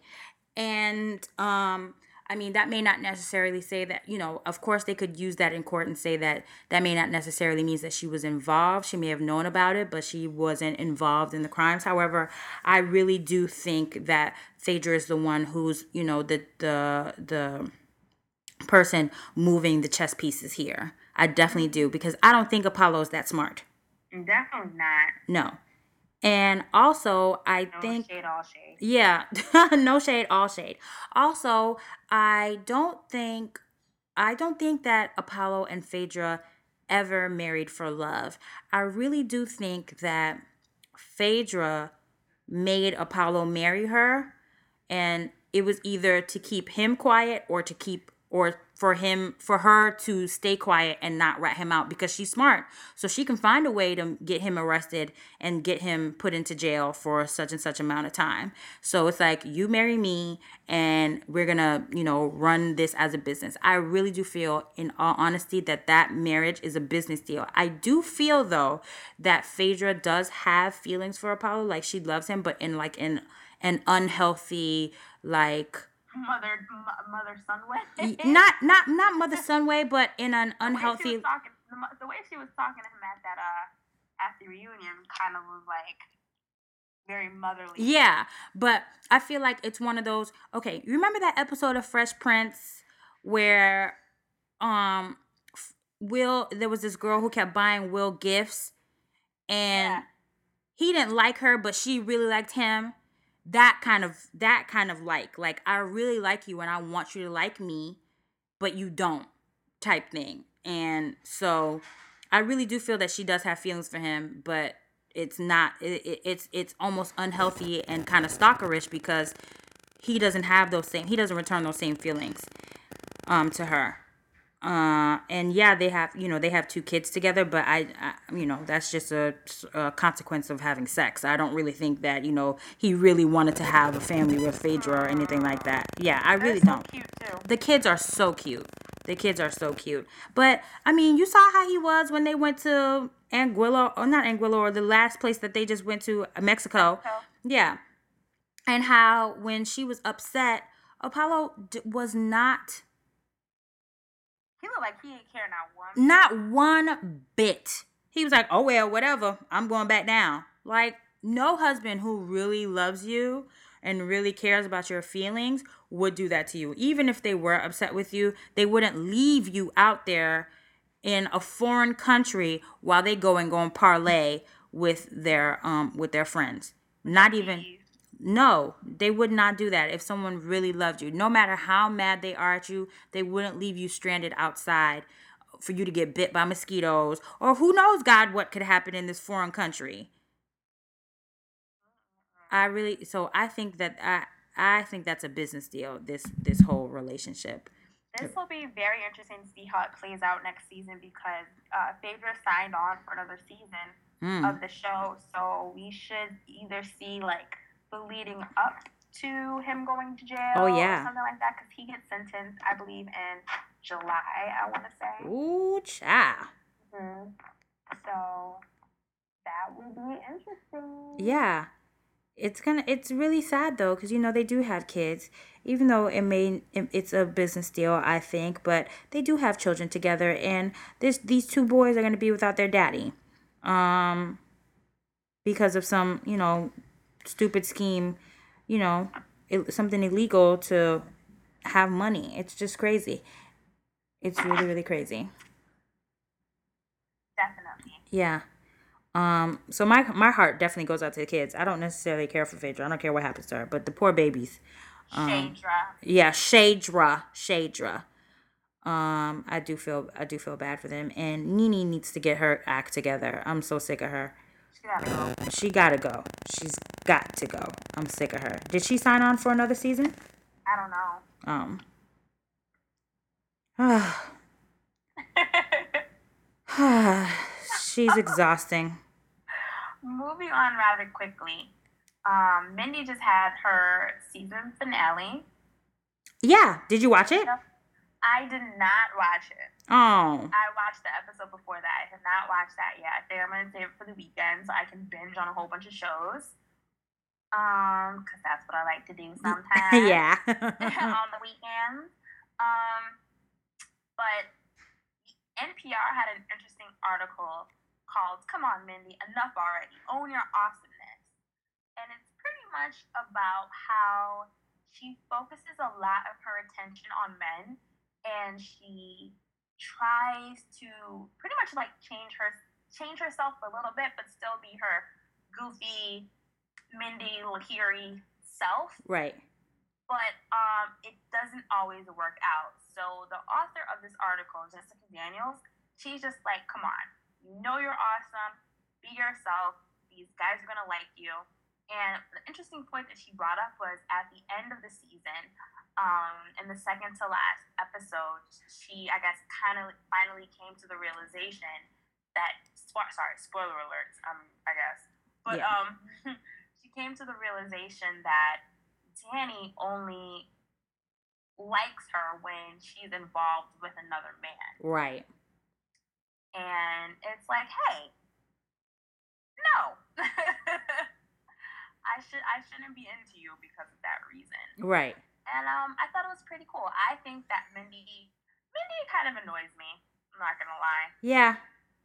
Speaker 1: And um I mean, that may not necessarily say that, you know, of course they could use that in court and say that that may not necessarily means that she was involved. She may have known about it, but she wasn't involved in the crimes. However, I really do think that Phaedra is the one who's, you know, the the the person moving the chess pieces here. I definitely do, because I don't think Apollo's that smart.
Speaker 2: Definitely not.
Speaker 1: No. And also, I
Speaker 2: no
Speaker 1: think...
Speaker 2: shade, all shade.
Speaker 1: Yeah. No shade, all shade. Also, I don't think... I don't think that Apollo and Phaedra ever married for love. I really do think that Phaedra made Apollo marry her, and it was either to keep him quiet or to keep... or for him, for her to stay quiet and not rat him out, because she's smart. So she can find a way to get him arrested and get him put into jail for such and such amount of time. So it's like, you marry me and we're going to, you know, run this as a business. I really do feel, in all honesty, that that marriage is a business deal. I do feel, though, that Phaedra does have feelings for Apollo. Like, she loves him, but in like in an unhealthy, like
Speaker 2: mother mother son way.
Speaker 1: not not not mother son way, but in an
Speaker 2: the
Speaker 1: unhealthy.
Speaker 2: Way she was talking, the, the way she was talking to him at that uh at the reunion kind of was like very motherly.
Speaker 1: Yeah, but I feel like it's one of those. Okay, you remember that episode of Fresh Prince where um Will there was this girl who kept buying Will gifts and
Speaker 2: Yeah.
Speaker 1: he didn't like her, but she really liked him. That kind of that kind of like like I really like you and I want you to like me, but you don't type thing. And so I really do feel that she does have feelings for him, but it's not it, it, it's it's almost unhealthy and kind of stalkerish because he doesn't have those same he doesn't return those same feelings um to her. Uh, and yeah, they have, you know, they have two kids together, but I, I you know, that's just a, a consequence of having sex. I don't really think that, you know, he really wanted to have a family with Phaedra or anything like that. Yeah, I really
Speaker 2: so
Speaker 1: don't.
Speaker 2: Cute too.
Speaker 1: The kids are so cute. The kids are so cute. But I mean, you saw how he was when they went to Anguilla, or not Anguilla, or the last place that they just went to, Mexico.
Speaker 2: Mexico.
Speaker 1: Yeah. And how when she was upset, Apollo d- was not
Speaker 2: He looked like he ain't care not one.
Speaker 1: Not one bit. He was like, oh, well, whatever. I'm going back down. Like, no husband who really loves you and really cares about your feelings would do that to you. Even if they were upset with you, they wouldn't leave you out there in a foreign country while they go and go and parlay with their um with their friends. Not even no, they would not do that if someone really loved you. No matter how mad they are at you, they wouldn't leave you stranded outside for you to get bit by mosquitoes or who knows, God, what could happen in this foreign country. I really, so I think that I, I think that's a business deal. This this whole relationship.
Speaker 2: This will be very interesting to see how it plays out next season because uh, Phaedra signed on for another season mm. of the show, so we should either see like the leading up to him going to jail
Speaker 1: oh, yeah.
Speaker 2: or something like that because he gets sentenced, I believe, in July, I want to say.
Speaker 1: Ooh, child.
Speaker 2: Mm-hmm. So that will be interesting.
Speaker 1: Yeah. It's gonna. It's really sad though, because you know they do have kids, even though it may it's a business deal, I think, but they do have children together, and this these two boys are gonna be without their daddy, um, because of some you know stupid scheme, you know, it, something illegal to have money. It's just crazy. It's really really crazy.
Speaker 2: Definitely.
Speaker 1: Yeah. Um, so my my heart definitely goes out to the kids. I don't necessarily care for Phaedra. I don't care what happens to her, but the poor babies.
Speaker 2: Um, Shadra.
Speaker 1: Yeah, Shadra. Shadra. Um, I do feel I do feel bad for them, and Nene needs to get her act together. I'm so sick of her.
Speaker 2: She gotta go.
Speaker 1: She gotta go. She's got to go. I'm sick of her. Did she sign on for another season?
Speaker 2: I don't know.
Speaker 1: Um. She's exhausting.
Speaker 2: Moving on rather quickly. Um, Mindy just had her season finale.
Speaker 1: Yeah. Did you watch it?
Speaker 2: I did not watch it.
Speaker 1: Oh.
Speaker 2: I watched the episode before that. I have not watched that yet. I think I'm going to save it for the weekend so I can binge on a whole bunch of shows. Um, because that's what I like to do sometimes.
Speaker 1: Yeah.
Speaker 2: On the weekends. Um, but N P R had an interesting article called "Come On, Mindy, Enough Already, Own Your Awesomeness." And it's pretty much about how she focuses a lot of her attention on men and she tries to pretty much like change her change herself a little bit but still be her goofy Mindy Lahiri self.
Speaker 1: Right.
Speaker 2: But um, it doesn't always work out. So the author of this article, Jessica Daniels, she's just like, come on. You know you're awesome. Be yourself. These guys are going to like you. And the interesting point that she brought up was at the end of the season, um, in the second to last episode, she, I guess, kind of finally came to the realization that, sorry, spoiler alerts, um, I guess. But yeah. um, she came to the realization that Danny only likes her when she's involved with another man.
Speaker 1: Right.
Speaker 2: And it's like, hey, no. I should I I shouldn't be into you because of that reason.
Speaker 1: Right.
Speaker 2: And um, I thought it was pretty cool. I think that Mindy, Mindy kind of annoys me. I'm not gonna lie.
Speaker 1: Yeah.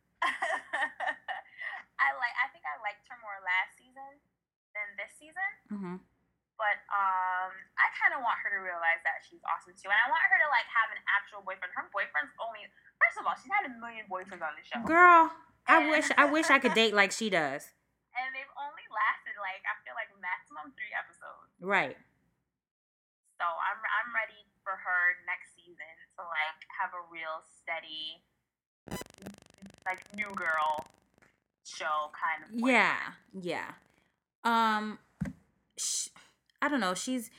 Speaker 2: I like. I think I liked her more last season than this season.
Speaker 1: Mm-hmm.
Speaker 2: But um, I kind of want her to realize that she's awesome too, and I want her to like have an actual boyfriend. Her boyfriend's only. First of all, she's had a million boyfriends on the show.
Speaker 1: Girl, I wish. I wish I could date like she does.
Speaker 2: And they've only lasted like I feel like maximum three episodes.
Speaker 1: Right.
Speaker 2: So I'm I'm ready for her next season to like have a real steady, like new girl show kind of. Boyfriend.
Speaker 1: Yeah, yeah. Um, she, I don't know. She's,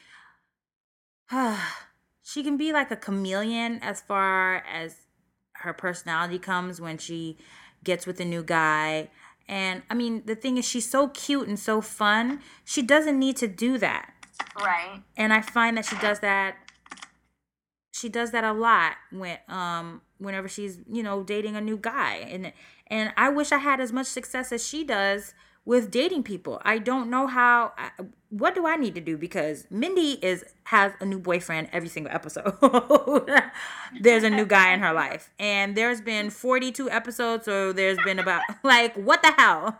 Speaker 1: she can be like a chameleon as far as her personality comes when she gets with a new guy. And I mean, the thing is, she's so cute and so fun. She doesn't need to do that.
Speaker 2: Right.
Speaker 1: And I find that she does that. She does that a lot when, um, whenever she's, you know, dating a new guy. And and I wish I had as much success as she does with dating people. I don't know how. I, what do I need to do? Because Mindy is has a new boyfriend every single episode. There's a new guy in her life, and there's been forty-two episodes, so there's been about like what the hell?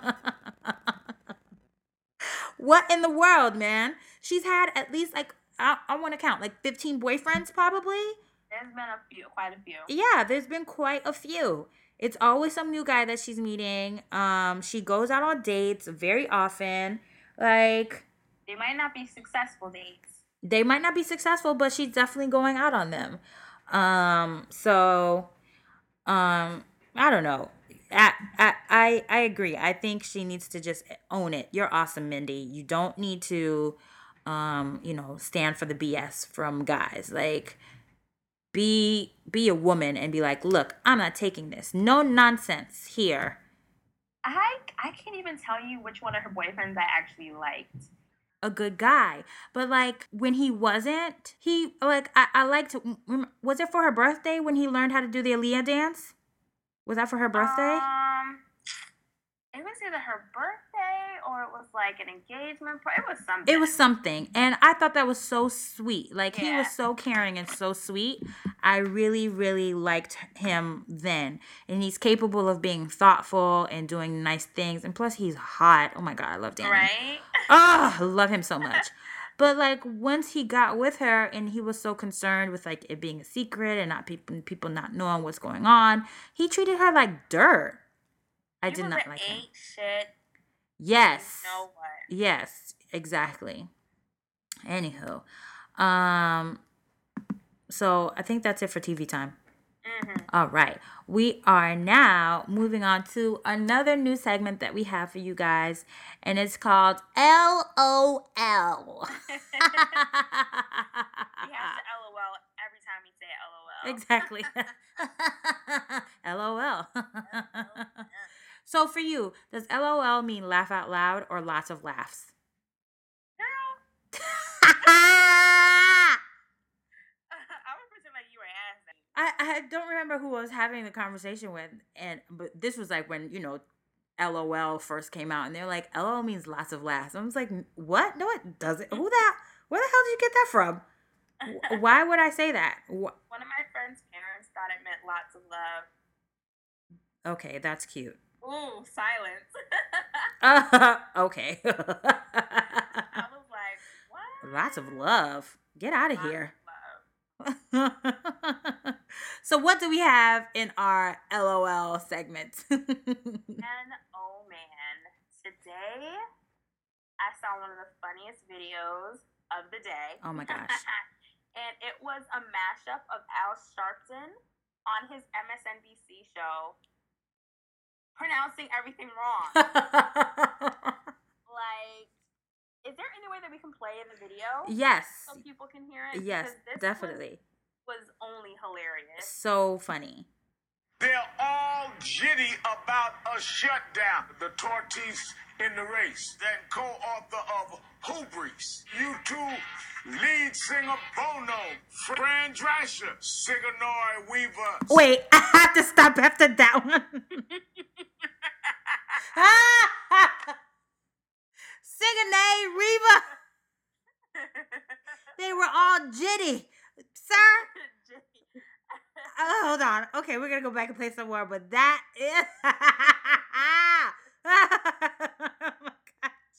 Speaker 1: What in the world, man? She's had at least like I, I want to count like fifteen boyfriends, probably.
Speaker 2: There's been a few, quite a few.
Speaker 1: Yeah, there's been quite a few. It's always some new guy that she's meeting. Um, she goes out on dates very often. Like,
Speaker 2: they might not be successful dates.
Speaker 1: They might not be successful, but she's definitely going out on them. Um, so, um, I don't know. I, I I I agree. I think she needs to just own it. You're awesome, Mindy. You don't need to, um, you know, stand for the B S from guys. Like, be be a woman and be like, look, I'm not taking this. No nonsense here.
Speaker 2: I I can't even tell you which one of her boyfriends I actually liked.
Speaker 1: A good guy, but like when he wasn't, he like I I liked. Was it for her birthday when he learned how to do the Aaliyah dance? Was that for her birthday?
Speaker 2: Um, it was either her birthday or it was like an engagement party. It was something.
Speaker 1: It was something. And I thought that was so sweet. Like,
Speaker 2: yeah.
Speaker 1: He was so caring and so sweet. I really, really liked him then. And he's capable of being thoughtful and doing nice things. And plus, he's hot. Oh, my God. I love Danny.
Speaker 2: Right?
Speaker 1: Oh, I love him so much. But, like, once he got with her and he was so concerned with, like, it being a secret and not people people not knowing what's going on, he treated her like dirt. I
Speaker 2: he
Speaker 1: did
Speaker 2: was
Speaker 1: not
Speaker 2: an
Speaker 1: like
Speaker 2: ain't
Speaker 1: him.
Speaker 2: Shit.
Speaker 1: Yes.
Speaker 2: You know what?
Speaker 1: Yes, exactly. Anywho, um, so I think that's it for T V time.
Speaker 2: Mm-hmm.
Speaker 1: All right. We are now moving on to another new segment that we have for you guys, and it's called L O L.
Speaker 2: He has to LOL every time he say LOL.
Speaker 1: Exactly. LOL. So for you, does LOL mean laugh out loud or lots of laughs?
Speaker 2: Girl. I would pretend like you were asking.
Speaker 1: I, I don't remember who I was having the conversation with, and but this was like when, you know, LOL first came out, and they're like, LOL means lots of laughs. I was like, what? No, it doesn't. Who that? Where the hell did you get that from? Why would I say that?
Speaker 2: One of my friend's parents thought it meant lots of love.
Speaker 1: Okay, that's cute.
Speaker 2: Ooh, silence.
Speaker 1: uh, okay.
Speaker 2: I was like, what?
Speaker 1: Lots of love. Get out of
Speaker 2: Lots
Speaker 1: here.
Speaker 2: Of love.
Speaker 1: So what do we have in our LOL segment?
Speaker 2: And oh man, today I saw one of the funniest videos of the day.
Speaker 1: Oh my gosh.
Speaker 2: And it was a mashup of Al Sharpton on his M S N B C show pronouncing everything wrong. Like, is there any way that we can play the video?
Speaker 1: Yes.
Speaker 2: So people can hear it?
Speaker 1: Yes,
Speaker 2: this
Speaker 1: definitely.
Speaker 2: Was, was only hilarious.
Speaker 1: So funny.
Speaker 3: They're all jitty about a shutdown. The tortoise in the race. Then co-author of Hubris. U two lead singer Bono. Fran Drescher. Sigourney Weaver.
Speaker 1: Wait, I have to stop after that one. Sigourney Hey, Reba. They were all jitty. Sir. Oh, hold on. Okay, we're going to go back and play some more, but that is... oh, my gosh.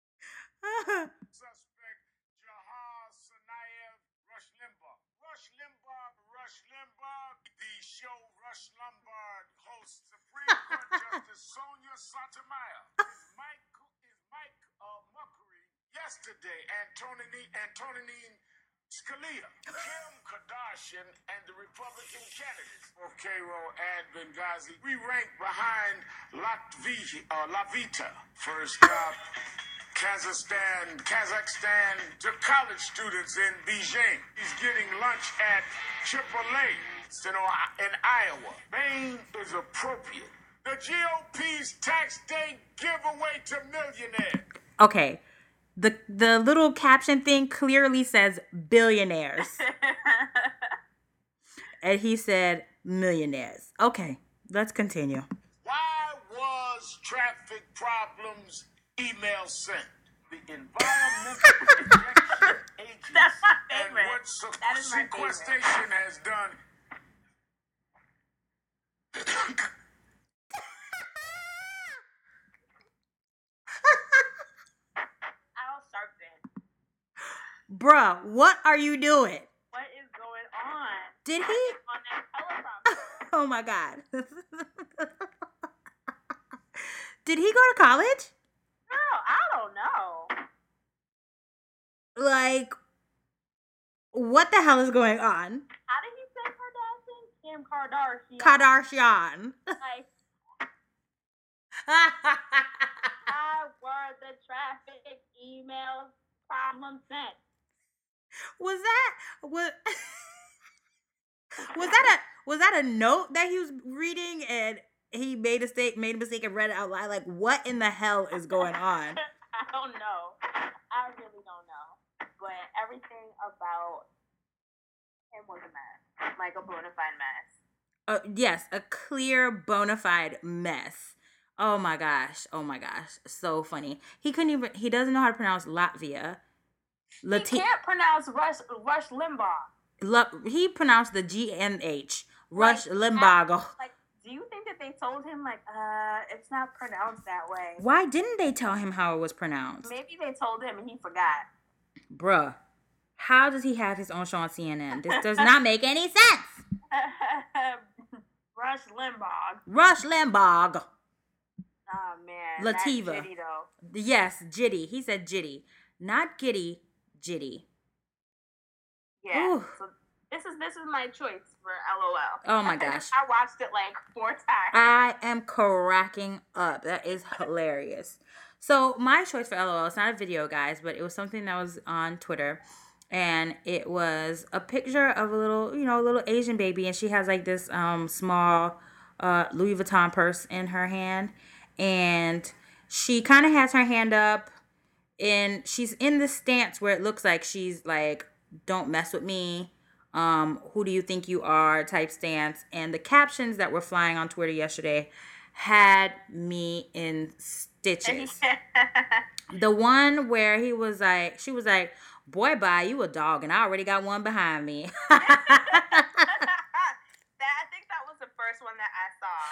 Speaker 3: Suspect Jahar Sanayev Rush Limbaugh. Rush Limbaugh, Rush Limbaugh. The show Rush Lombard hosts Supreme Court Justice Sonia Sotomayor. Is Mike is Mike uh, Muckery yesterday? Antonine Antonine Scalia, Kim Kardashian, and the Republican candidates of Cairo and Benghazi. We rank behind Latvia, uh, Lavita. First up, Kazakhstan, Kazakhstan to college students in Beijing. He's getting lunch at Chipotle in Iowa. Maine is appropriate. The G O P's tax day giveaway to millionaires.
Speaker 1: Okay. The the little caption thing clearly says billionaires. And he said millionaires. Okay, let's continue.
Speaker 3: Why was traffic problems email sent? The Environmental Protection Agency.
Speaker 2: That's my
Speaker 3: And
Speaker 2: favorite.
Speaker 3: what se-
Speaker 2: That is my favorite.
Speaker 3: sequestration has done.
Speaker 2: Al Sharpton.
Speaker 1: Bruh, what are you doing?
Speaker 2: What is going on?
Speaker 1: Did he?
Speaker 2: On that teleprompter.
Speaker 1: Oh my God. Did he go to college?
Speaker 2: Girl, I don't know.
Speaker 1: Like, what the hell is going on?
Speaker 2: How did he say Kardashian? Kim Kardashian.
Speaker 1: Kardashian.
Speaker 2: Like, I were the traffic email problem sent.
Speaker 1: Was that was was that a was that a note that he was reading and he made a mistake made a mistake and read it out loud? Like, what in the hell is going on?
Speaker 2: I don't know. I really don't know. But everything about him was a mess. Like a bona fide mess.
Speaker 1: Uh, yes, a clear bona fide mess. Oh my gosh. Oh my gosh. So funny. He couldn't even he doesn't know how to pronounce Latvia. Lati-
Speaker 2: he can't pronounce Rush Rush Limbaugh.
Speaker 1: Lo- he pronounced the G N H. Rush
Speaker 2: Like,
Speaker 1: Limbaugh.
Speaker 2: Like, do you think that they told him, like, uh, it's not pronounced that way?
Speaker 1: Why didn't they tell him how it was pronounced?
Speaker 2: Maybe they told him and he forgot.
Speaker 1: Bruh, how does he have his own show on C N N? This does not make any sense.
Speaker 2: Rush Limbaugh.
Speaker 1: Rush Limbaugh.
Speaker 2: Oh, man.
Speaker 1: Lativa.
Speaker 2: That's shitty, though.
Speaker 1: Yes, Jitty. He said Jitty. Not Giddy, Jitty.
Speaker 2: Yeah.
Speaker 1: Ooh.
Speaker 2: So this is this is my choice for LOL.
Speaker 1: Oh my gosh.
Speaker 2: I watched it like four times.
Speaker 1: I am cracking up. That is hilarious. So my choice for LOL, it's not a video, guys, but it was something that was on Twitter. And it was a picture of a little, you know, a little Asian baby. And she has like this um small uh, Louis Vuitton purse in her hand. And she kind of has her hand up. And she's in this stance where it looks like she's like, don't mess with me. Um, who do you think you are type stance. And the captions that were flying on Twitter yesterday had me in stitches. The one where he was like, she was like, boy, bye, you a dog, and I already got one behind me.
Speaker 2: that, I think that was the first one that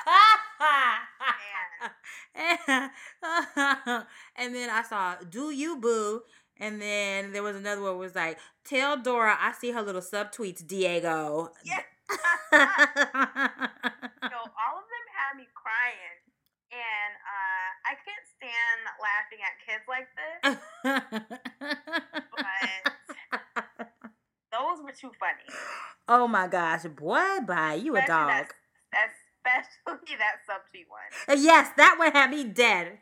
Speaker 2: I saw.
Speaker 1: And then I saw, do you, boo? And then there was another one that was like, tell Dora I see her little subtweets, Diego.
Speaker 2: Yeah. So all of them had me crying. And uh, I can't stand laughing at kids like this. But those were too funny.
Speaker 1: Oh my gosh. Boy, bye. You a
Speaker 2: Especially
Speaker 1: dog.
Speaker 2: That, especially that subtweet one.
Speaker 1: Yes, that one had me dead.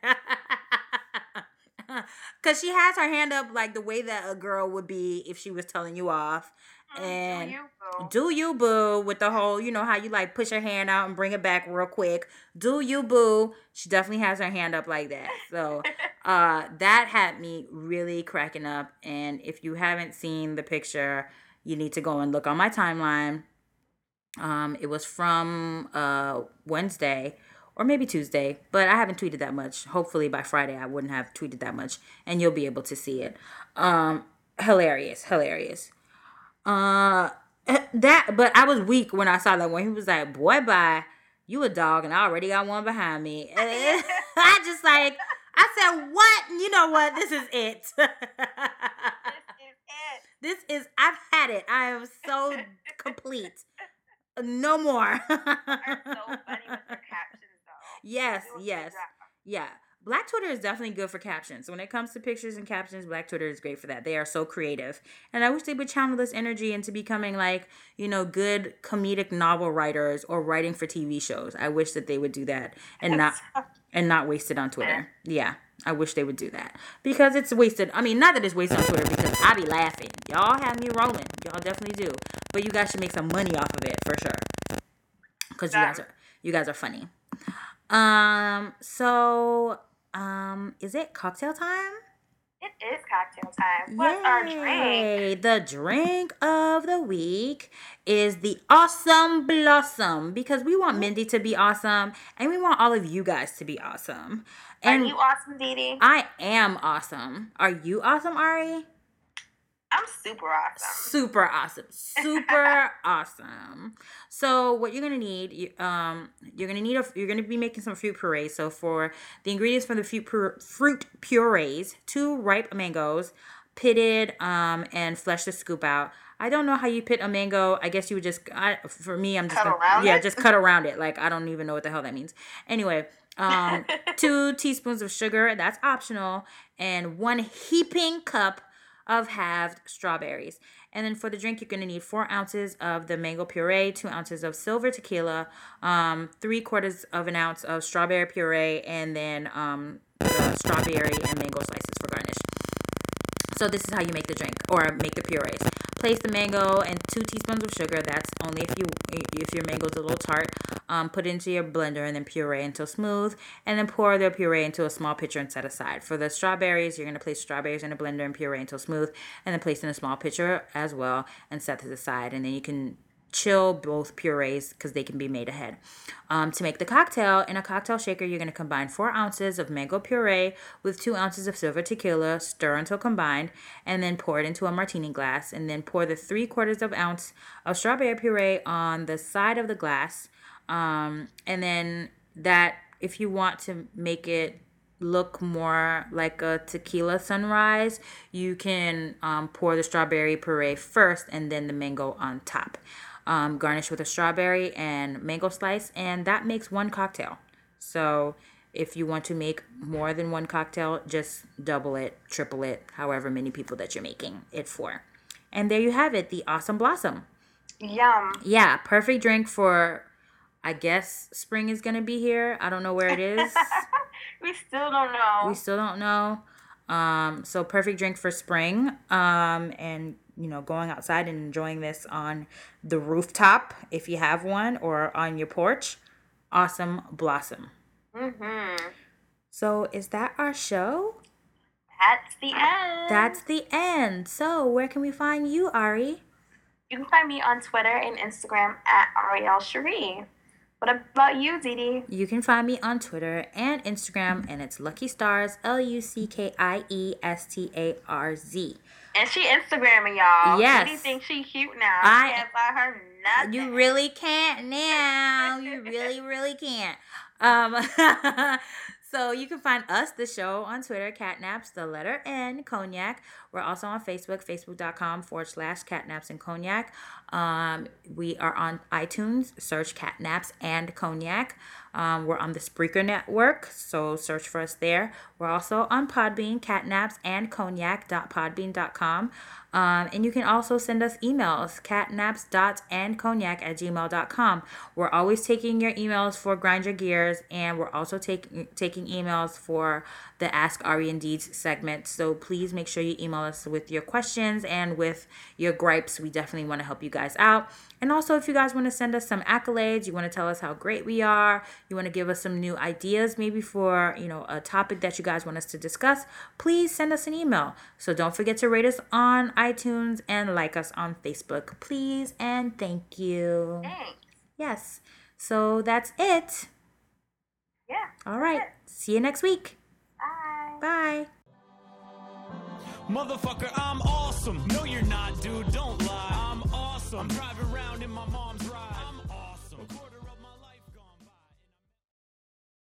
Speaker 1: Because she has her hand up like the way that a girl would be if she was telling you off. And
Speaker 2: do you, boo?
Speaker 1: Do you, boo, with the whole, you know, how you like push her hand out and bring it back real quick. Do you, boo? She definitely has her hand up like that. So uh, that had me really cracking up. And if you haven't seen the picture, you need to go and look on my timeline. Um, it was from uh, Wednesday, or maybe Tuesday, but I haven't tweeted that much. Hopefully by Friday I wouldn't have tweeted that much, and you'll be able to see it. Um, hilarious, hilarious. Uh, that, but I was weak when I saw that one. He was like, "Boy, bye, you a dog, and I already got one behind me." I just like, I said, "What? You know what? This is it." This is, I've had it. I am so complete. No more.
Speaker 2: Are so funny with their captions, though.
Speaker 1: Yes, yes. Yeah. Black Twitter is definitely good for captions. When it comes to pictures and captions, Black Twitter is great for that. They are so creative. And I wish they would channel this energy into becoming like, you know, good comedic novel writers or writing for T V shows. I wish that they would do that and not and not waste it on Twitter. Yeah. I wish they would do that because it's wasted. I mean, not that it's wasted on Twitter because I be laughing. Y'all have me rolling. Y'all definitely do. But you guys should make some money off of it for sure. Because you guys are you guys are funny. Um. So, um, is it cocktail time?
Speaker 2: It is cocktail time. What's our drink?
Speaker 1: The drink of the week is the Awesome Blossom because we want Mindy to be awesome and we want all of you guys to be awesome. And
Speaker 2: are you awesome, Dee Dee?
Speaker 1: I am awesome. Are you awesome, Ari?
Speaker 2: I'm super awesome.
Speaker 1: Super awesome. Super awesome. So what you're gonna need, you, um, you're gonna need a, you're gonna be making some fruit puree. So for the ingredients for the fruit pur- fruit purees, two ripe mangoes, pitted, um, and flesh to scoop out. I don't know how you pit a mango. I guess you would just, I, for me, I'm just
Speaker 2: cut
Speaker 1: gonna,
Speaker 2: around
Speaker 1: yeah,
Speaker 2: it?
Speaker 1: just cut around it. Like I don't even know what the hell that means. Anyway. Um, two teaspoons of sugar, that's optional, and one heaping cup of halved strawberries. And then for the drink, you're going to need four ounces of the mango puree, two ounces of silver tequila, um, three quarters of an ounce of strawberry puree, and then um, the strawberry and mango slices for garnish. So this is how you make the drink or make the purees. Place the mango and two teaspoons of sugar. That's only if you if your mango's a little tart. Um, put it into your blender and then puree until smooth. And then pour the puree into a small pitcher and set aside. For the strawberries, you're going to place strawberries in a blender and puree until smooth. And then place in a small pitcher as well and set this aside. And then you can chill both purees because they can be made ahead. Um, to make the cocktail, in a cocktail shaker, you're going to combine four ounces of mango puree with two ounces of silver tequila, stir until combined, and then pour it into a martini glass. And then pour the three quarters of ounce of strawberry puree on the side of the glass. Um, and then that, if you want to make it look more like a tequila sunrise, you can um, pour the strawberry puree first and then the mango on top. Um, garnish with a strawberry and mango slice, and that makes one cocktail. So if you want to make more than one cocktail, just double it, triple it, however many people that you're making it for. And there you have it, the Awesome Blossom.
Speaker 2: Yum.
Speaker 1: Yeah, perfect drink for, I guess spring is going to be here. I don't know where it is.
Speaker 2: We still don't know.
Speaker 1: We still don't know. Um, so perfect drink for spring. Um, and you know, going outside and enjoying this on the rooftop if you have one or on your porch. Awesome Blossom.
Speaker 2: Mm-hmm.
Speaker 1: So is that our show?
Speaker 2: That's the end.
Speaker 1: That's the end. So where can we find you, Ari?
Speaker 2: You can find me on Twitter and Instagram at Ariel Cherie. What about you, Dee Dee?
Speaker 1: You can find me on Twitter and Instagram, and it's Lucky Stars, L U C K I E S T A R Z.
Speaker 2: And she Instagramming y'all.
Speaker 1: Yes.
Speaker 2: Dee Dee thinks she cute now.
Speaker 1: I
Speaker 2: can't buy her nothing.
Speaker 1: You really can't now. You really, really can't. Um, so you can find us, the show, on Twitter, Catnaps, the letter N, Cognac. We're also on Facebook, facebook.com forward slash Catnaps and Cognac. Um, we are on iTunes, search Catnaps and Cognac. Um, we're on the Spreaker Network, so search for us there. We're also on Podbean, catnaps and cognac dot podbean dot com. Um, and you can also send us emails, catnaps dot and cognac at gmail dot com. We're always taking your emails for Grind Your Gears, and we're also taking taking emails for the Ask Ari and Deeds segment. So please make sure you email us with your questions and with your gripes. We definitely want to help you guys out. And also, if you guys want to send us some accolades, you want to tell us how great we are, you want to give us some new ideas maybe for, you know, a topic that you guys want us to discuss, please send us an email. So don't forget to rate us on iTunes and like us on Facebook, please, and thank you.
Speaker 2: Thanks.
Speaker 1: Yes. So that's it.
Speaker 2: Yeah.
Speaker 1: All right. See you next week.
Speaker 2: Bye.
Speaker 1: Bye.
Speaker 4: Motherfucker, I'm awesome. No, you're not, dude. Don't lie. I'm awesome. I'm driving around in my mom.